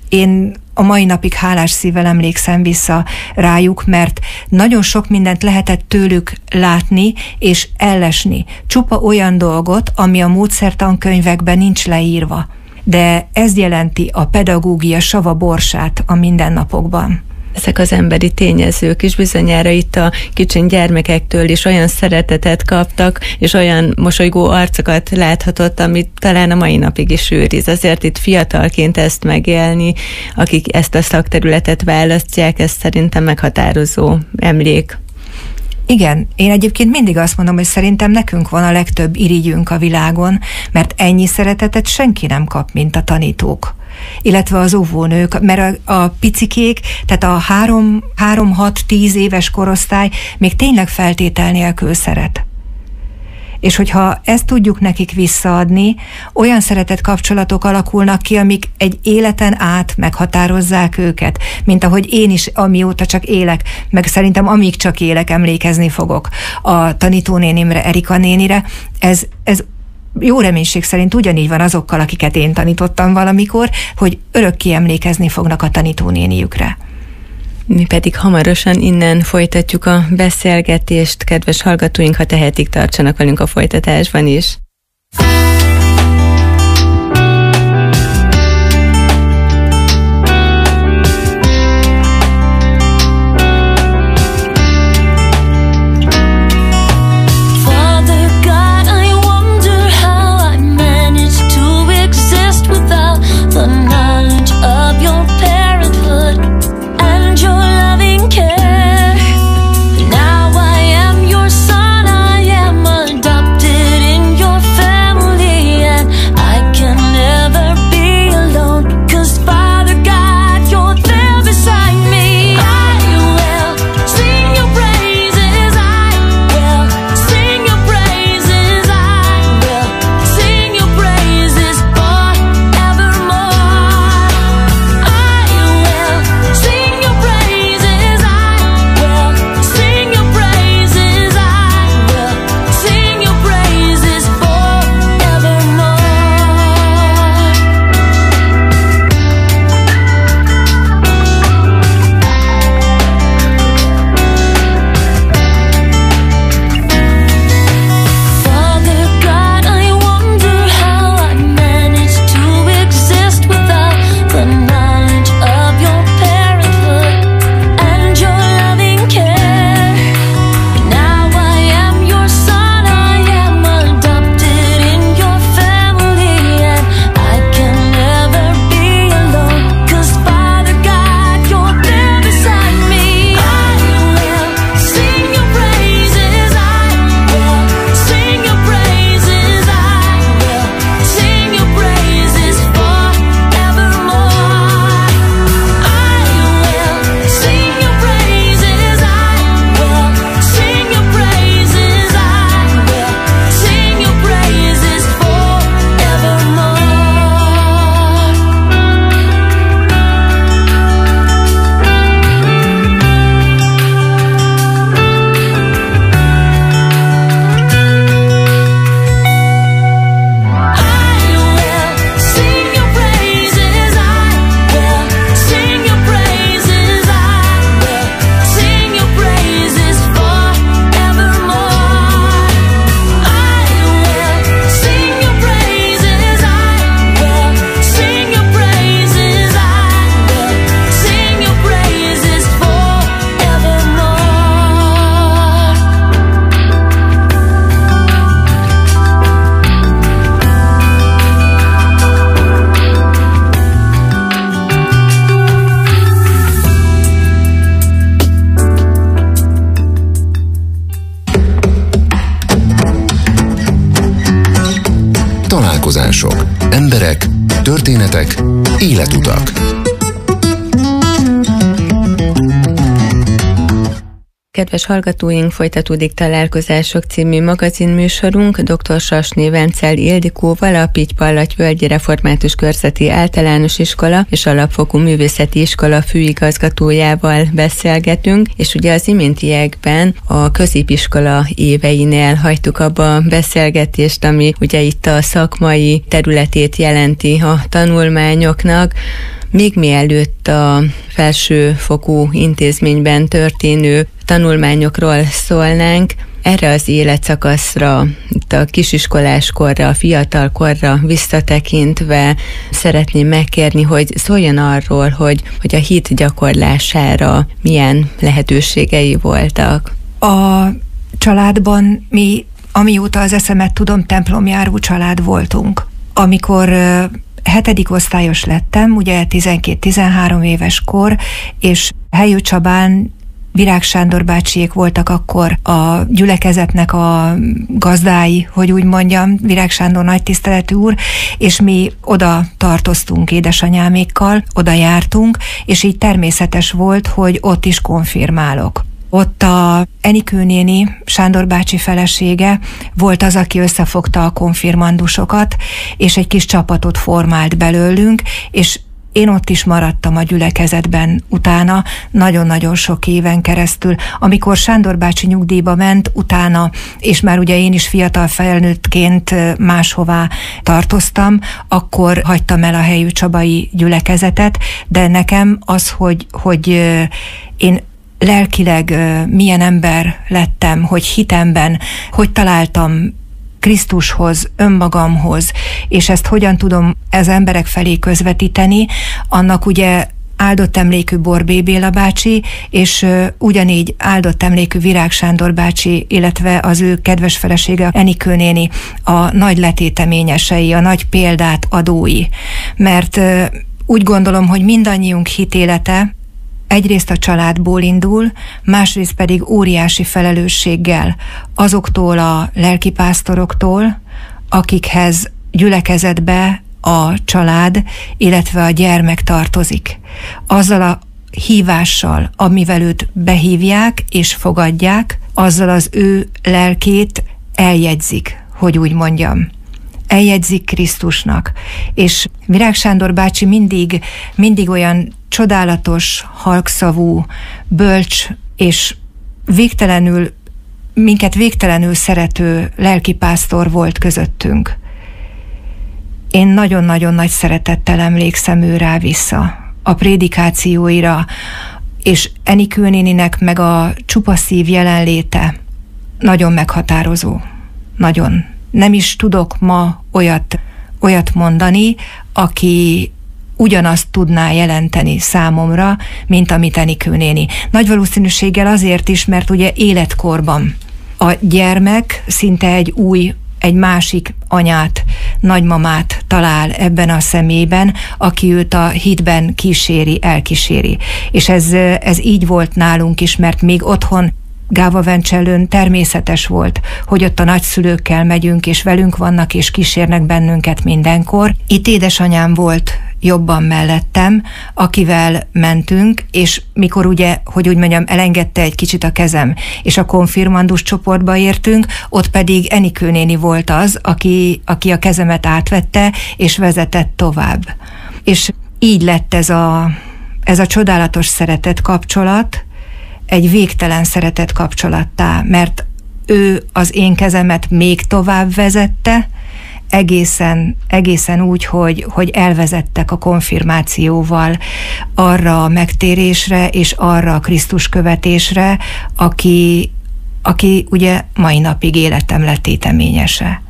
én a mai napig hálás szívvel emlékszem vissza rájuk, mert nagyon sok mindent lehetett tőlük látni és ellesni. Csupa olyan dolgot, ami a módszertankönyvekben nincs leírva. De ez jelenti a pedagógia savaborsát a mindennapokban. Ezek az emberi tényezők is bizonyára itt a kicsin gyermekektől is olyan szeretetet kaptak, és olyan mosolygó arcokat láthatott, amit talán a mai napig is őriz. Azért itt fiatalként ezt megélni, akik ezt a szakterületet választják, ez szerintem meghatározó emlék. Igen, én egyébként mindig azt mondom, hogy szerintem nekünk van a legtöbb irigyünk a világon, mert ennyi szeretetet senki nem kap, mint a tanítók, illetve az óvónők, mert a, a picikék, tehát a három, három, hat, tíz éves korosztály még tényleg feltétel nélkül szeret. És hogyha ezt tudjuk nekik visszaadni, olyan szeretett kapcsolatok alakulnak ki, amik egy életen át meghatározzák őket, mint ahogy én is, amióta csak élek, meg szerintem amíg csak élek, emlékezni fogok a tanítónénimre, Erika nénire. Ez, ez jó reménység szerint ugyanígy van azokkal, akiket én tanítottam valamikor, hogy örökké emlékezni fognak a tanítónéniükre. Mi pedig hamarosan innen folytatjuk a beszélgetést. Kedves hallgatóink, ha tehetik, tartsanak velünk a folytatásban is. Találkozások, emberek, történetek, életutak. Kedves hallgatóink, folytatódik Találkozások című magazinműsorunk dr. Sasné Vencel Ildikóval, a Pitypallaty-völgyi Református Körzeti Általános Iskola és Alapfokú Művészeti Iskola főigazgatójával beszélgetünk, és ugye az iméntiekben a középiskola éveinél hagytuk abba a beszélgetést, ami ugye itt a szakmai területét jelenti a tanulmányoknak. Még mielőtt a felsőfokú intézményben történő tanulmányokról szólnánk, erre az életszakaszra, itt a kisiskolás korra, a fiatal korra visszatekintve szeretném megkérni, hogy szóljon arról, hogy, hogy a hit gyakorlására milyen lehetőségei voltak. A családban mi, amióta az eszemet tudom, templomjáró család voltunk. Amikor hetedik osztályos lettem, ugye tizenkét-tizenhárom éves kor, és Helyő Csabán Virág Sándor bácsiék voltak akkor a gyülekezetnek a gazdái, hogy úgy mondjam, Virág Sándor nagy tiszteletű úr, és mi oda tartoztunk édesanyámékkal, oda jártunk, és így természetes volt, hogy ott is konfirmálok. Ott a Enikő néni, Sándor bácsi felesége volt az, aki összefogta a konfirmandusokat, és egy kis csapatot formált belőlünk, és én ott is maradtam a gyülekezetben utána, nagyon-nagyon sok éven keresztül. Amikor Sándor bácsi nyugdíjba ment, utána, és már ugye én is fiatal felnőttként máshová tartoztam, akkor hagytam el a helyű csabai gyülekezetet, de nekem az, hogy, hogy én lelkileg milyen ember lettem, hogy hitemben, hogy találtam Krisztushoz, önmagamhoz, és ezt hogyan tudom az emberek felé közvetíteni, annak ugye áldott emlékű Borbély Béla bácsi, és uh, ugyanígy áldott emlékű Virág Sándor bácsi, illetve az ő kedves felesége Enikő néni a nagy letéteményesei, a nagy példát adói. Mert uh, úgy gondolom, hogy mindannyiunk hitélete egyrészt a családból indul, másrészt pedig óriási felelősséggel azoktól a lelkipásztoroktól, akikhez gyülekezetbe a család, illetve a gyermek tartozik. Azzal a hívással, amivel őt behívják és fogadják, azzal az ő lelkét eljegyzik, hogy úgy mondjam. Eljegyzik Krisztusnak. És Virág Sándor bácsi mindig, mindig olyan csodálatos, halkszavú, bölcs és végtelenül, minket végtelenül szerető lelkipásztor volt közöttünk. Én nagyon-nagyon nagy szeretettel emlékszem ő rá vissza, a prédikációira, és Enikő néninek meg a csupa szív jelenléte nagyon meghatározó. Nagyon. Nem is tudok ma olyat, olyat mondani, aki ugyanazt tudná jelenteni számomra, mint amit Enikő néni. Nagy valószínűséggel azért is, mert ugye életkorban a gyermek szinte egy új, egy másik anyát, nagymamát talál ebben a személyben, aki őt a hitben kíséri, elkíséri. És ez, ez így volt nálunk is, mert még otthon Gávavencsellőn természetes volt, hogy ott a nagyszülőkkel megyünk, és velünk vannak, és kísérnek bennünket mindenkor. Itt édesanyám volt jobban mellettem, akivel mentünk, és mikor ugye, hogy úgy mondjam, elengedte egy kicsit a kezem, és a konfirmandus csoportba értünk, ott pedig Enikő néni volt az, aki, aki a kezemet átvette, és vezetett tovább. És így lett ez a, ez a csodálatos szeretet kapcsolat, egy végtelen szeretet kapcsolattá, mert ő az én kezemet még tovább vezette, egészen, egészen úgy, hogy, hogy elvezettek a konfirmációval arra a megtérésre és arra a Krisztus követésre, aki, aki ugye mai napig életem letéteményese.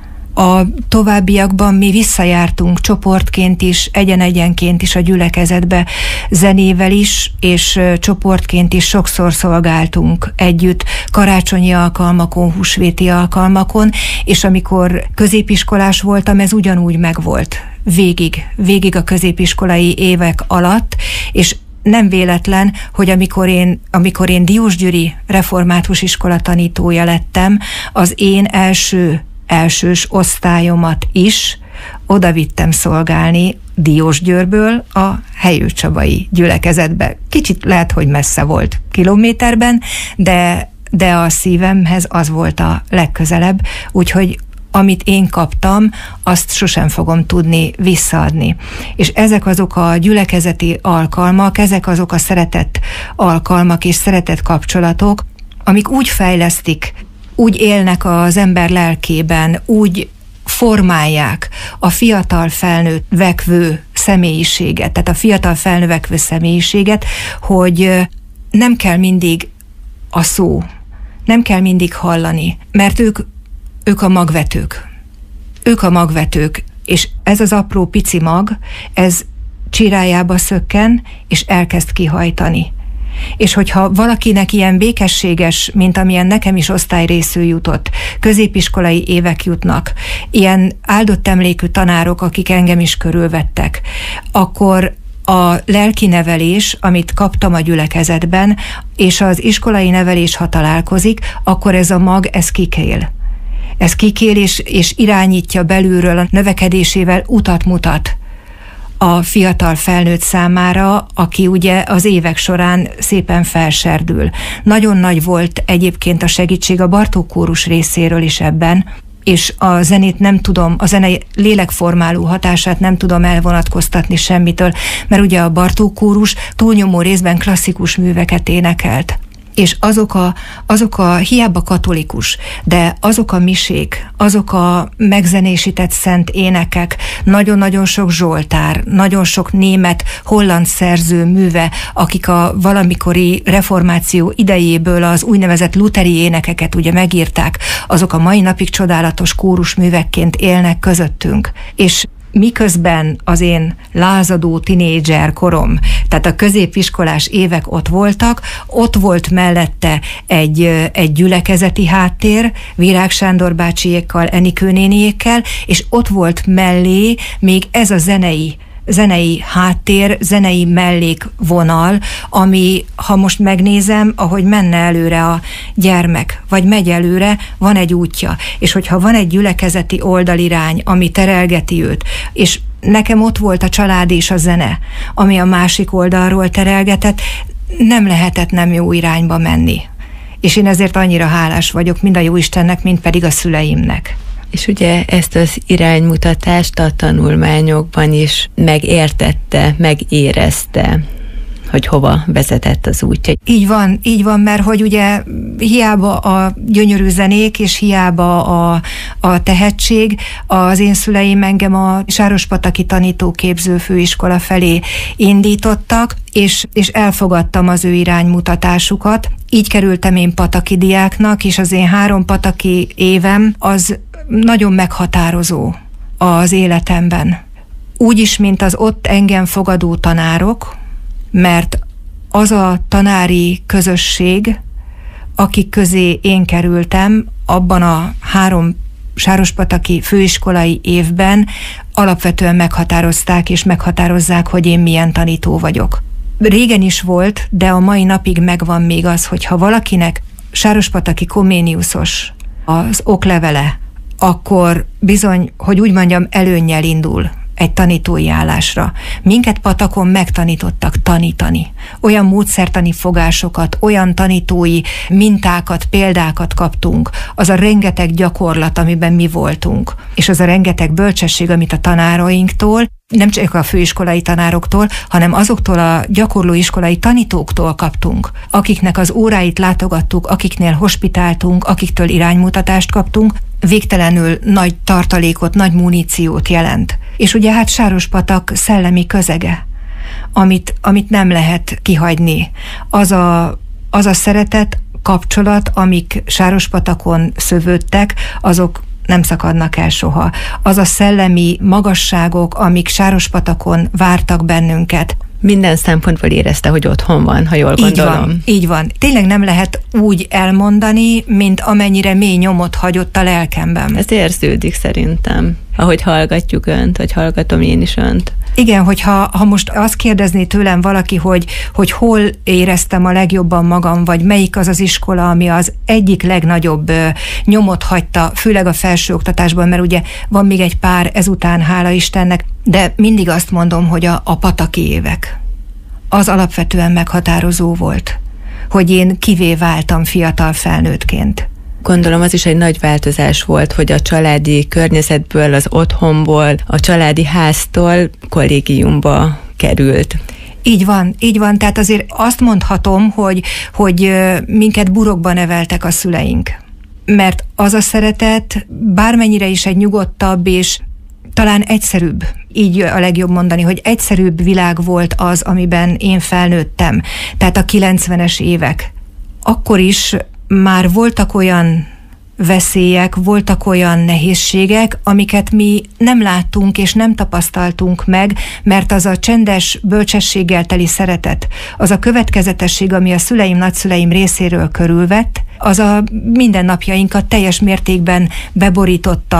A továbbiakban mi visszajártunk csoportként is, egyen-egyenként is a gyülekezetbe, zenével is, és csoportként is sokszor szolgáltunk együtt karácsonyi alkalmakon, húsvéti alkalmakon, és amikor középiskolás voltam, ez ugyanúgy megvolt. Végig, végig a középiskolai évek alatt, és nem véletlen, hogy amikor én, amikor én Diósgyőri református iskola tanítója lettem, az én első elsős osztályomat is oda vittem szolgálni Diósgyőrből a helyőcsabai gyülekezetbe. Kicsit lehet, hogy messze volt kilométerben, de, de a szívemhez az volt a legközelebb, úgyhogy amit én kaptam, azt sosem fogom tudni visszaadni. És ezek azok a gyülekezeti alkalmak, ezek azok a szeretett alkalmak és szeretett kapcsolatok, amik úgy fejlesztik, úgy élnek az ember lelkében, úgy formálják a fiatal felnövekvő személyiséget, tehát a fiatal felnövekvő személyiséget, hogy nem kell mindig a szó, nem kell mindig hallani, mert ők, ők a magvetők. Ők a magvetők, és ez az apró pici mag, ez csirájába szökken, és elkezd kihajtani. És hogyha valakinek ilyen békességes, mint amilyen nekem is osztályrészül jutott, középiskolai évek jutnak, ilyen áldott emlékű tanárok, akik engem is körülvettek, akkor, A lelki nevelés, amit kaptam a gyülekezetben, és az iskolai nevelés, ha találkozik, akkor ez a mag, ez kikél. Ez kikél, és, és irányítja belülről, a növekedésével utat mutat a fiatal felnőtt számára, aki ugye az évek során szépen felserdül. Nagyon nagy volt egyébként a segítség a Bartók kórus részéről is ebben, és a zenét nem tudom, a zene lélekformáló hatását nem tudom elvonatkoztatni semmitől, mert ugye a Bartók kórus túlnyomó részben klasszikus műveket énekelt. És azok a, azok a, hiába katolikus, de azok a misék, azok a megzenésített szent énekek, nagyon-nagyon sok zsoltár, nagyon sok német, holland szerző műve, akik a valamikori reformáció idejéből az úgynevezett luteri énekeket ugye megírták, azok a mai napig csodálatos kórusművekként élnek közöttünk. És miközben az én lázadó tinédzser korom, tehát a középiskolás évek ott voltak, ott volt mellette egy, egy gyülekezeti háttér, Virág Sándor bácsiékkal, Enikő néniékkel, és ott volt mellé még ez a zenei zenei háttér, zenei mellékvonal, ami, ha most megnézem, ahogy menne előre a gyermek, vagy megy előre, van egy útja. És hogyha van egy gyülekezeti oldalirány, ami terelgeti őt, és nekem ott volt a család és a zene, ami a másik oldalról terelgetett, nem lehetett nem jó irányba menni. És én ezért annyira hálás vagyok, mind a Jóistennek, mind pedig a szüleimnek. És ugye ezt az iránymutatást a tanulmányokban is megértette, megérezte, hogy hova vezetett az útja. Így van, így van, mert hogy ugye hiába a gyönyörű zenék, és hiába a, a tehetség, az én szüleim engem a Sárospataki Tanítóképző Főiskola felé indítottak, és, és elfogadtam az ő iránymutatásukat. Így kerültem én pataki diáknak, és az én három pataki évem az nagyon meghatározó az életemben. Úgy is, mint az ott engem fogadó tanárok, mert az a tanári közösség, akik közé én kerültem, abban a három sárospataki főiskolai évben alapvetően meghatározták és meghatározzák, hogy én milyen tanító vagyok. Régen is volt, de a mai napig megvan még az, hogy ha valakinek sárospataki koméniuszos az oklevele, akkor bizony, hogy úgy mondjam, előnnyel indul egy tanítói állásra. Minket patakon megtanítottak tanítani. Olyan módszertani fogásokat, olyan tanítói mintákat, példákat kaptunk. Az a rengeteg gyakorlat, amiben mi voltunk. És az a rengeteg bölcsesség, amit a tanárainktól, nem csak a főiskolai tanároktól, hanem azoktól a gyakorlóiskolai tanítóktól kaptunk, akiknek az óráit látogattuk, akiknél hospitáltunk, akiktől iránymutatást kaptunk, végtelenül nagy tartalékot, nagy muníciót jelent. És ugye hát Sárospatak szellemi közege, amit, amit nem lehet kihagyni. Az a, az a szeretet, kapcsolat, amik Sárospatakon szövődtek, azok nem szakadnak el soha. Az a szellemi magasságok, amik Sárospatakon vártak bennünket. Minden szempontból érezte, hogy otthon van, ha jól gondolom. Így van, így van. Tényleg nem lehet úgy elmondani, mint amennyire mély nyomot hagyott a lelkemben. Ez érződik szerintem, ahogy hallgatjuk önt, vagy hallgatom én is önt. Igen, hogyha ha most azt kérdezné tőlem valaki, hogy, hogy hol éreztem a legjobban magam, vagy melyik az az iskola, ami az egyik legnagyobb ö, nyomot hagyta, főleg a felsőoktatásban, mert ugye van még egy pár ezután, hála Istennek, de mindig azt mondom, hogy a, a pataki évek. Az alapvetően meghatározó volt, hogy én kivé váltam fiatal felnőttként. Gondolom az is egy nagy változás volt, hogy a családi környezetből, az otthonból, a családi háztól kollégiumba került. Így van, így van, tehát azért azt mondhatom, hogy, hogy minket burokba neveltek a szüleink. Mert az a szeretet bármennyire is egy nyugodtabb és talán egyszerűbb, így a legjobb mondani, hogy egyszerűbb világ volt az, amiben én felnőttem. Tehát a kilencvenes évek. Akkor is már voltak olyan veszélyek, voltak olyan nehézségek, amiket mi nem láttunk és nem tapasztaltunk meg, mert az a csendes, bölcsességgel teli szeretet, az a következetesség, ami a szüleim, nagyszüleim részéről körülvett, az a mindennapjainkat teljes mértékben beborította.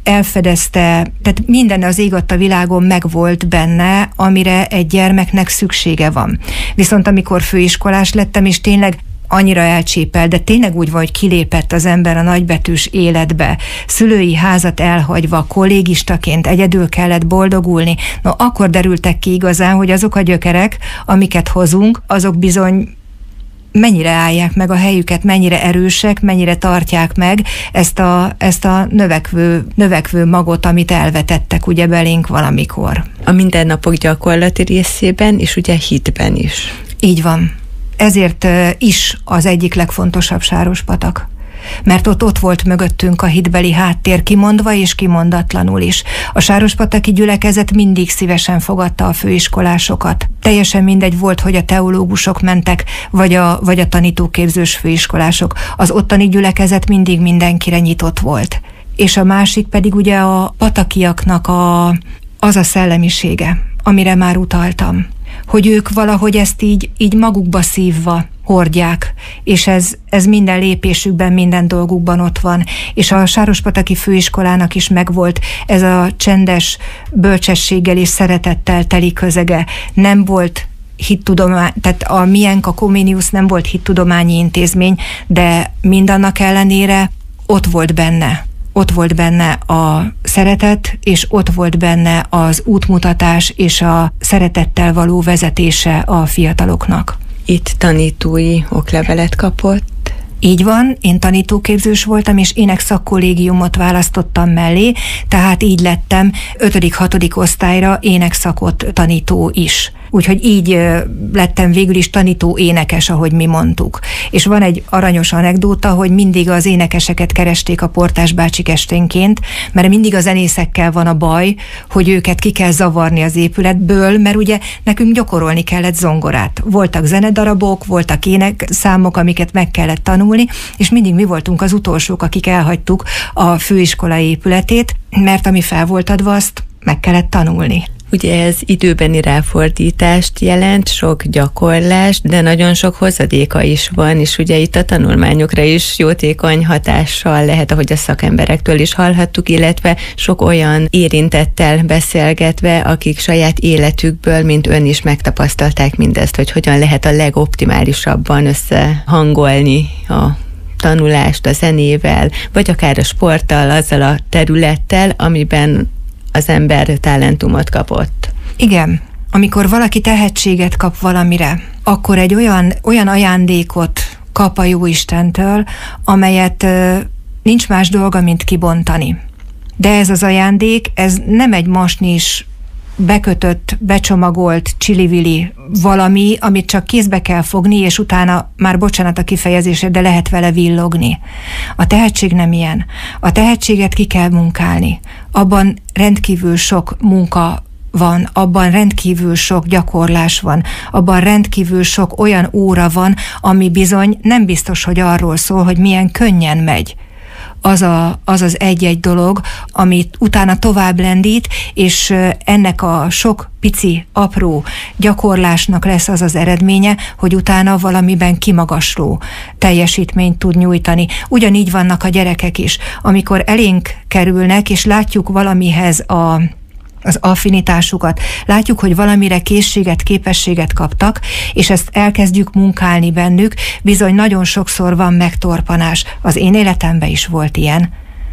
elfedezte, tehát minden az ég a világon megvolt benne, amire egy gyermeknek szüksége van. Viszont amikor főiskolás lettem, és tényleg annyira elcsépel, de tényleg úgy van, hogy kilépett az ember a nagybetűs életbe, szülői házat elhagyva, kollégistaként egyedül kellett boldogulni, no akkor derültek ki igazán, hogy azok a gyökerek, amiket hozunk, azok bizony mennyire állják meg a helyüket, mennyire erősek, mennyire tartják meg ezt a, ezt a növekvő, növekvő magot, amit elvetettek ugye belénk valamikor. A mindennapok gyakorlati részében, és ugye hitben is. Így van. Ezért is az egyik legfontosabb Sárospatak. Mert ott ott volt mögöttünk a hitbeli háttér, kimondva és kimondatlanul is. A sárospataki gyülekezet mindig szívesen fogadta a főiskolásokat. Teljesen mindegy volt, hogy a teológusok mentek, vagy a, vagy a tanítóképzős főiskolások. Az ottani gyülekezet mindig mindenkire nyitott volt. És a másik pedig ugye a patakiaknak a, az a szellemisége, amire már utaltam. Hogy ők valahogy ezt így, így magukba szívva hordják, és ez, ez minden lépésükben, minden dolgukban ott van. És a Sárospataki főiskolának is megvolt ez a csendes bölcsességgel és szeretettel teli közege. Nem volt hittudomány, tehát a miénk, a Comenius nem volt hittudományi intézmény, de mindannak ellenére ott volt benne. Ott volt benne a szeretet, és ott volt benne az útmutatás és a szeretettel való vezetése a fiataloknak. Itt tanítói oklevelet kapott. Így van, én tanítóképzős voltam, és énekszakkollégiumot választottam mellé, tehát így lettem ötödik-hatodik osztályra énekszakot tanító is. Úgyhogy így lettem végül is tanító énekes, ahogy mi mondtuk. És van egy aranyos anekdóta, hogy mindig az énekeseket keresték a portás bácsik esténként, mert mindig a zenészekkel van a baj, hogy őket ki kell zavarni az épületből, mert ugye nekünk gyakorolni kellett zongorát. Voltak zenedarabok, voltak énekszámok, amiket meg kellett tanulni, és mindig mi voltunk az utolsók, akik elhagytuk a főiskola épületét, mert ami fel volt adva, azt meg kellett tanulni. Ugye ez időbeni ráfordítást jelent, sok gyakorlást, de nagyon sok hozadéka is van, és ugye itt a tanulmányokra is jótékony hatással lehet, ahogy a szakemberektől is hallhattuk, illetve sok olyan érintettel beszélgetve, akik saját életükből, mint ön is megtapasztalták mindezt, hogy hogyan lehet a legoptimálisabban összehangolni a tanulást a zenével, vagy akár a sporttal, azzal a területtel, amiben az ember talentumot kapott. Igen. Amikor valaki tehetséget kap valamire, akkor egy olyan, olyan ajándékot kap a Jóistentől, amelyet ö, nincs más dolga, mint kibontani. De ez az ajándék, ez nem egy masnis, bekötött, becsomagolt csili-vili valami, amit csak kézbe kell fogni, és utána már bocsánat a kifejezésért, de lehet vele villogni. A tehetség nem ilyen. A tehetséget ki kell munkálni. Abban rendkívül sok munka van, abban rendkívül sok gyakorlás van, abban rendkívül sok olyan óra van, ami bizony nem biztos, hogy arról szól, hogy milyen könnyen megy. Az, a, az az egy-egy dolog, amit utána tovább lendít, és ennek a sok pici, apró gyakorlásnak lesz az az eredménye, hogy utána valamiben kimagasló teljesítményt tud nyújtani. Ugyanígy vannak a gyerekek is. Amikor elénk kerülnek, és látjuk valamihez a az affinitásukat. Látjuk, hogy valamire készséget, képességet kaptak, és ezt elkezdjük munkálni bennük, bizony nagyon sokszor van megtorpanás. Az én életemben is volt ilyen.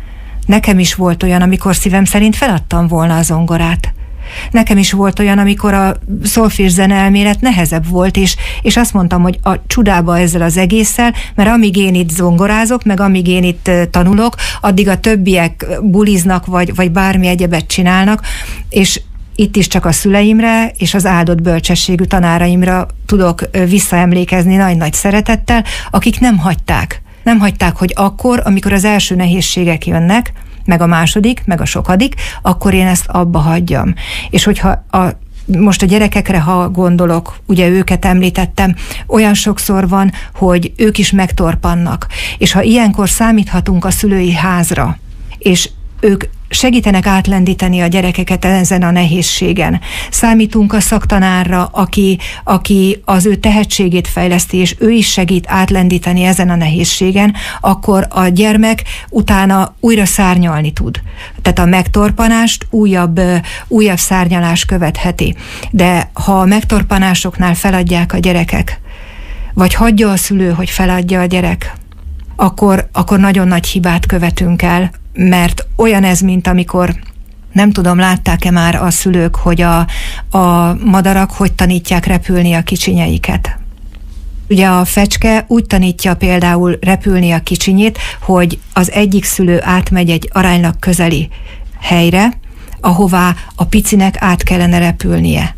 Nekem is volt olyan, amikor szívem szerint feladtam volna a zongorát. Nekem is volt olyan, amikor a szolfés zeneelmélet nehezebb volt, és, és azt mondtam, hogy a csudába ezzel az egésszel, mert amíg én itt zongorázok, meg amíg én itt tanulok, addig a többiek buliznak, vagy, vagy bármi egyebet csinálnak, és itt is csak a szüleimre és az áldott bölcsességű tanáraimra tudok visszaemlékezni nagy-nagy szeretettel, akik nem hagyták. Nem hagyták, hogy akkor, amikor az első nehézségek jönnek, meg a második, meg a sokadik, akkor én ezt abba hagyjam. És hogyha a, most a gyerekekre, ha gondolok, ugye őket említettem, olyan sokszor van, hogy ők is megtorpannak. És ha ilyenkor számíthatunk a szülői házra, és ők segítenek átlendíteni a gyerekeket ezen a nehézségen. Számítunk a szaktanárra, aki, aki az ő tehetségét fejleszti, és ő is segít átlendíteni ezen a nehézségen, akkor a gyermek utána újra szárnyalni tud. Tehát a megtorpanást újabb, újabb szárnyalás követheti. De ha a megtorpanásoknál feladják a gyerekek, vagy hagyja a szülő, hogy feladja a gyerek, akkor, akkor nagyon nagy hibát követünk el, mert olyan ez, mint amikor, nem tudom, látták-e már a szülők, hogy a, a madarak hogy tanítják repülni a kicsinyeiket. Ugye a fecske úgy tanítja például repülni a kicsinyét, hogy az egyik szülő átmegy egy aránylag közeli helyre, ahová a picinek át kellene repülnie.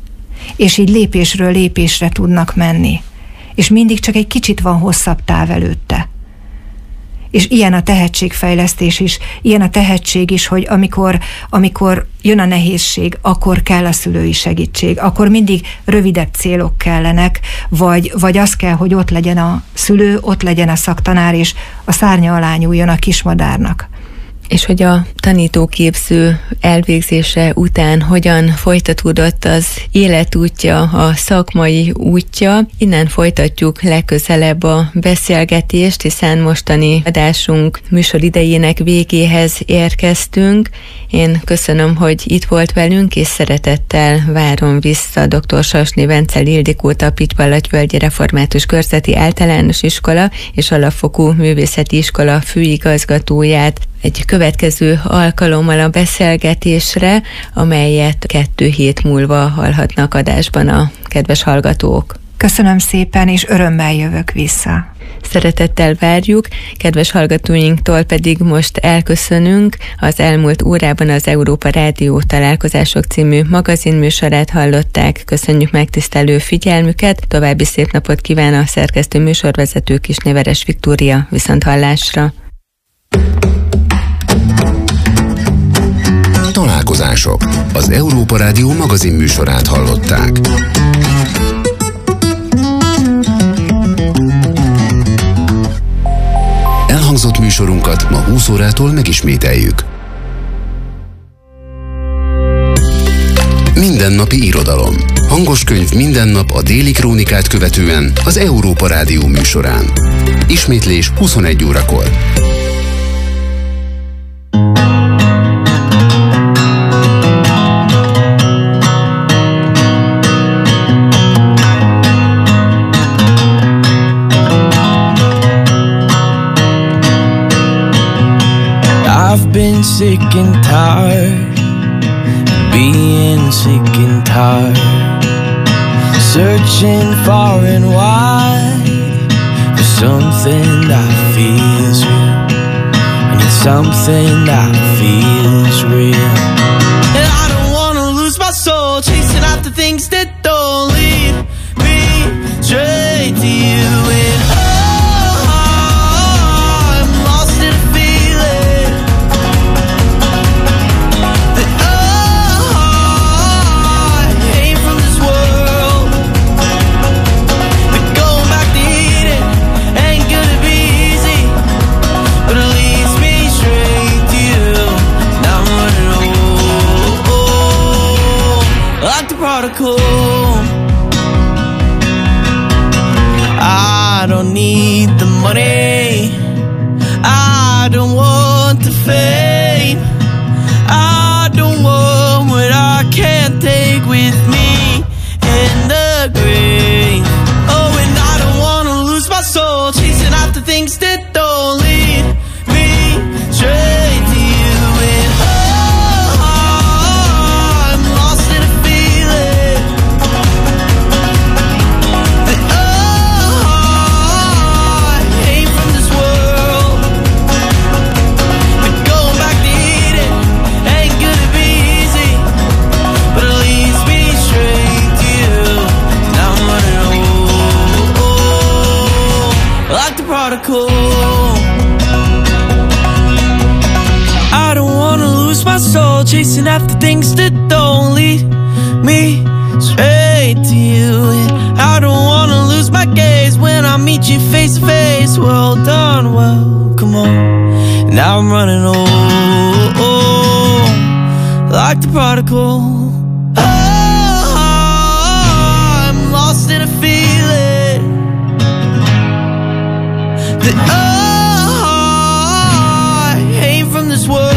És így lépésről lépésre tudnak menni. És mindig csak egy kicsit van hosszabb táv előtte. És ilyen a tehetségfejlesztés is, ilyen a tehetség is, hogy amikor, amikor jön a nehézség, akkor kell a szülői segítség, akkor mindig rövidebb célok kellenek, vagy, vagy az kell, hogy ott legyen a szülő, ott legyen a szaktanár, és a szárnya alá nyúljon a kismadárnak. És hogy a tanítóképző elvégzése után hogyan folytatódott az életútja, a szakmai útja. Innen folytatjuk legközelebb a beszélgetést, hiszen mostani adásunk műsor idejének végéhez érkeztünk. Én köszönöm, hogy itt volt velünk, és szeretettel várom vissza dr. Sasné Vencel Ildikót, a Pitpallagyvölgyi Református Körzeti Általános Iskola és Alapfokú Művészeti Iskola főigazgatóját egy következő alkalommal a beszélgetésre, amelyet kettő hét múlva hallhatnak adásban a kedves hallgatók. Köszönöm szépen, és örömmel jövök vissza. Szeretettel várjuk, kedves hallgatóinktól pedig most elköszönünk. Az elmúlt órában az Európa Rádió Találkozások című magazinműsorát hallották. Köszönjük megtisztelő figyelmüket, további szép napot kíván a szerkesztő műsorvezető Kisnéveres Viktória. Viszonthallásra! Találkozások. Az Európa Rádió magazinműsorát hallották. Elhangzott műsorunkat ma húsz órától megismételjük. Mindennapi irodalom. Hangos könyv minden nap a Déli Krónikát követően az Európa Rádió műsorán. Ismétlés huszonegy órakor. I've been sick and tired, being sick and tired, searching far and wide for something that feels real. I need something that feels real. And I don't wanna lose my soul, chasing after things that don't lead me straight to you. And I don't need the money, I don't want the fame, I don't want what I can't take with me in the grave. Oh, and I don't wanna lose my soul, chasing after things that don't lead me straight to you. And oh, I'm lost in a feeling that oh, I ain't from this world. But going back to Eden ain't gonna be easy, but it leads me straight to you. Now I'm running oh, oh, like the prodigal. I don't wanna lose my soul, chasing after things that don't lead me straight to you. And I don't wanna lose my gaze when I meet you face to face. Well done, well, come on. Now I'm running, oh, oh. like the prodigal. Oh, I'm lost in a feeling that oh, I ain't from this world.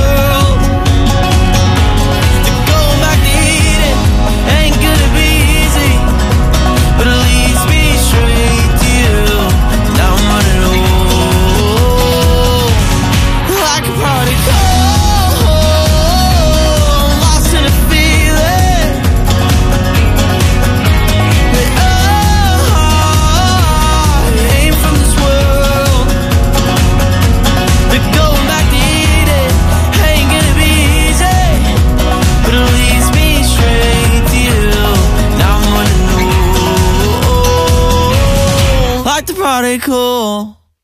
Prodigal.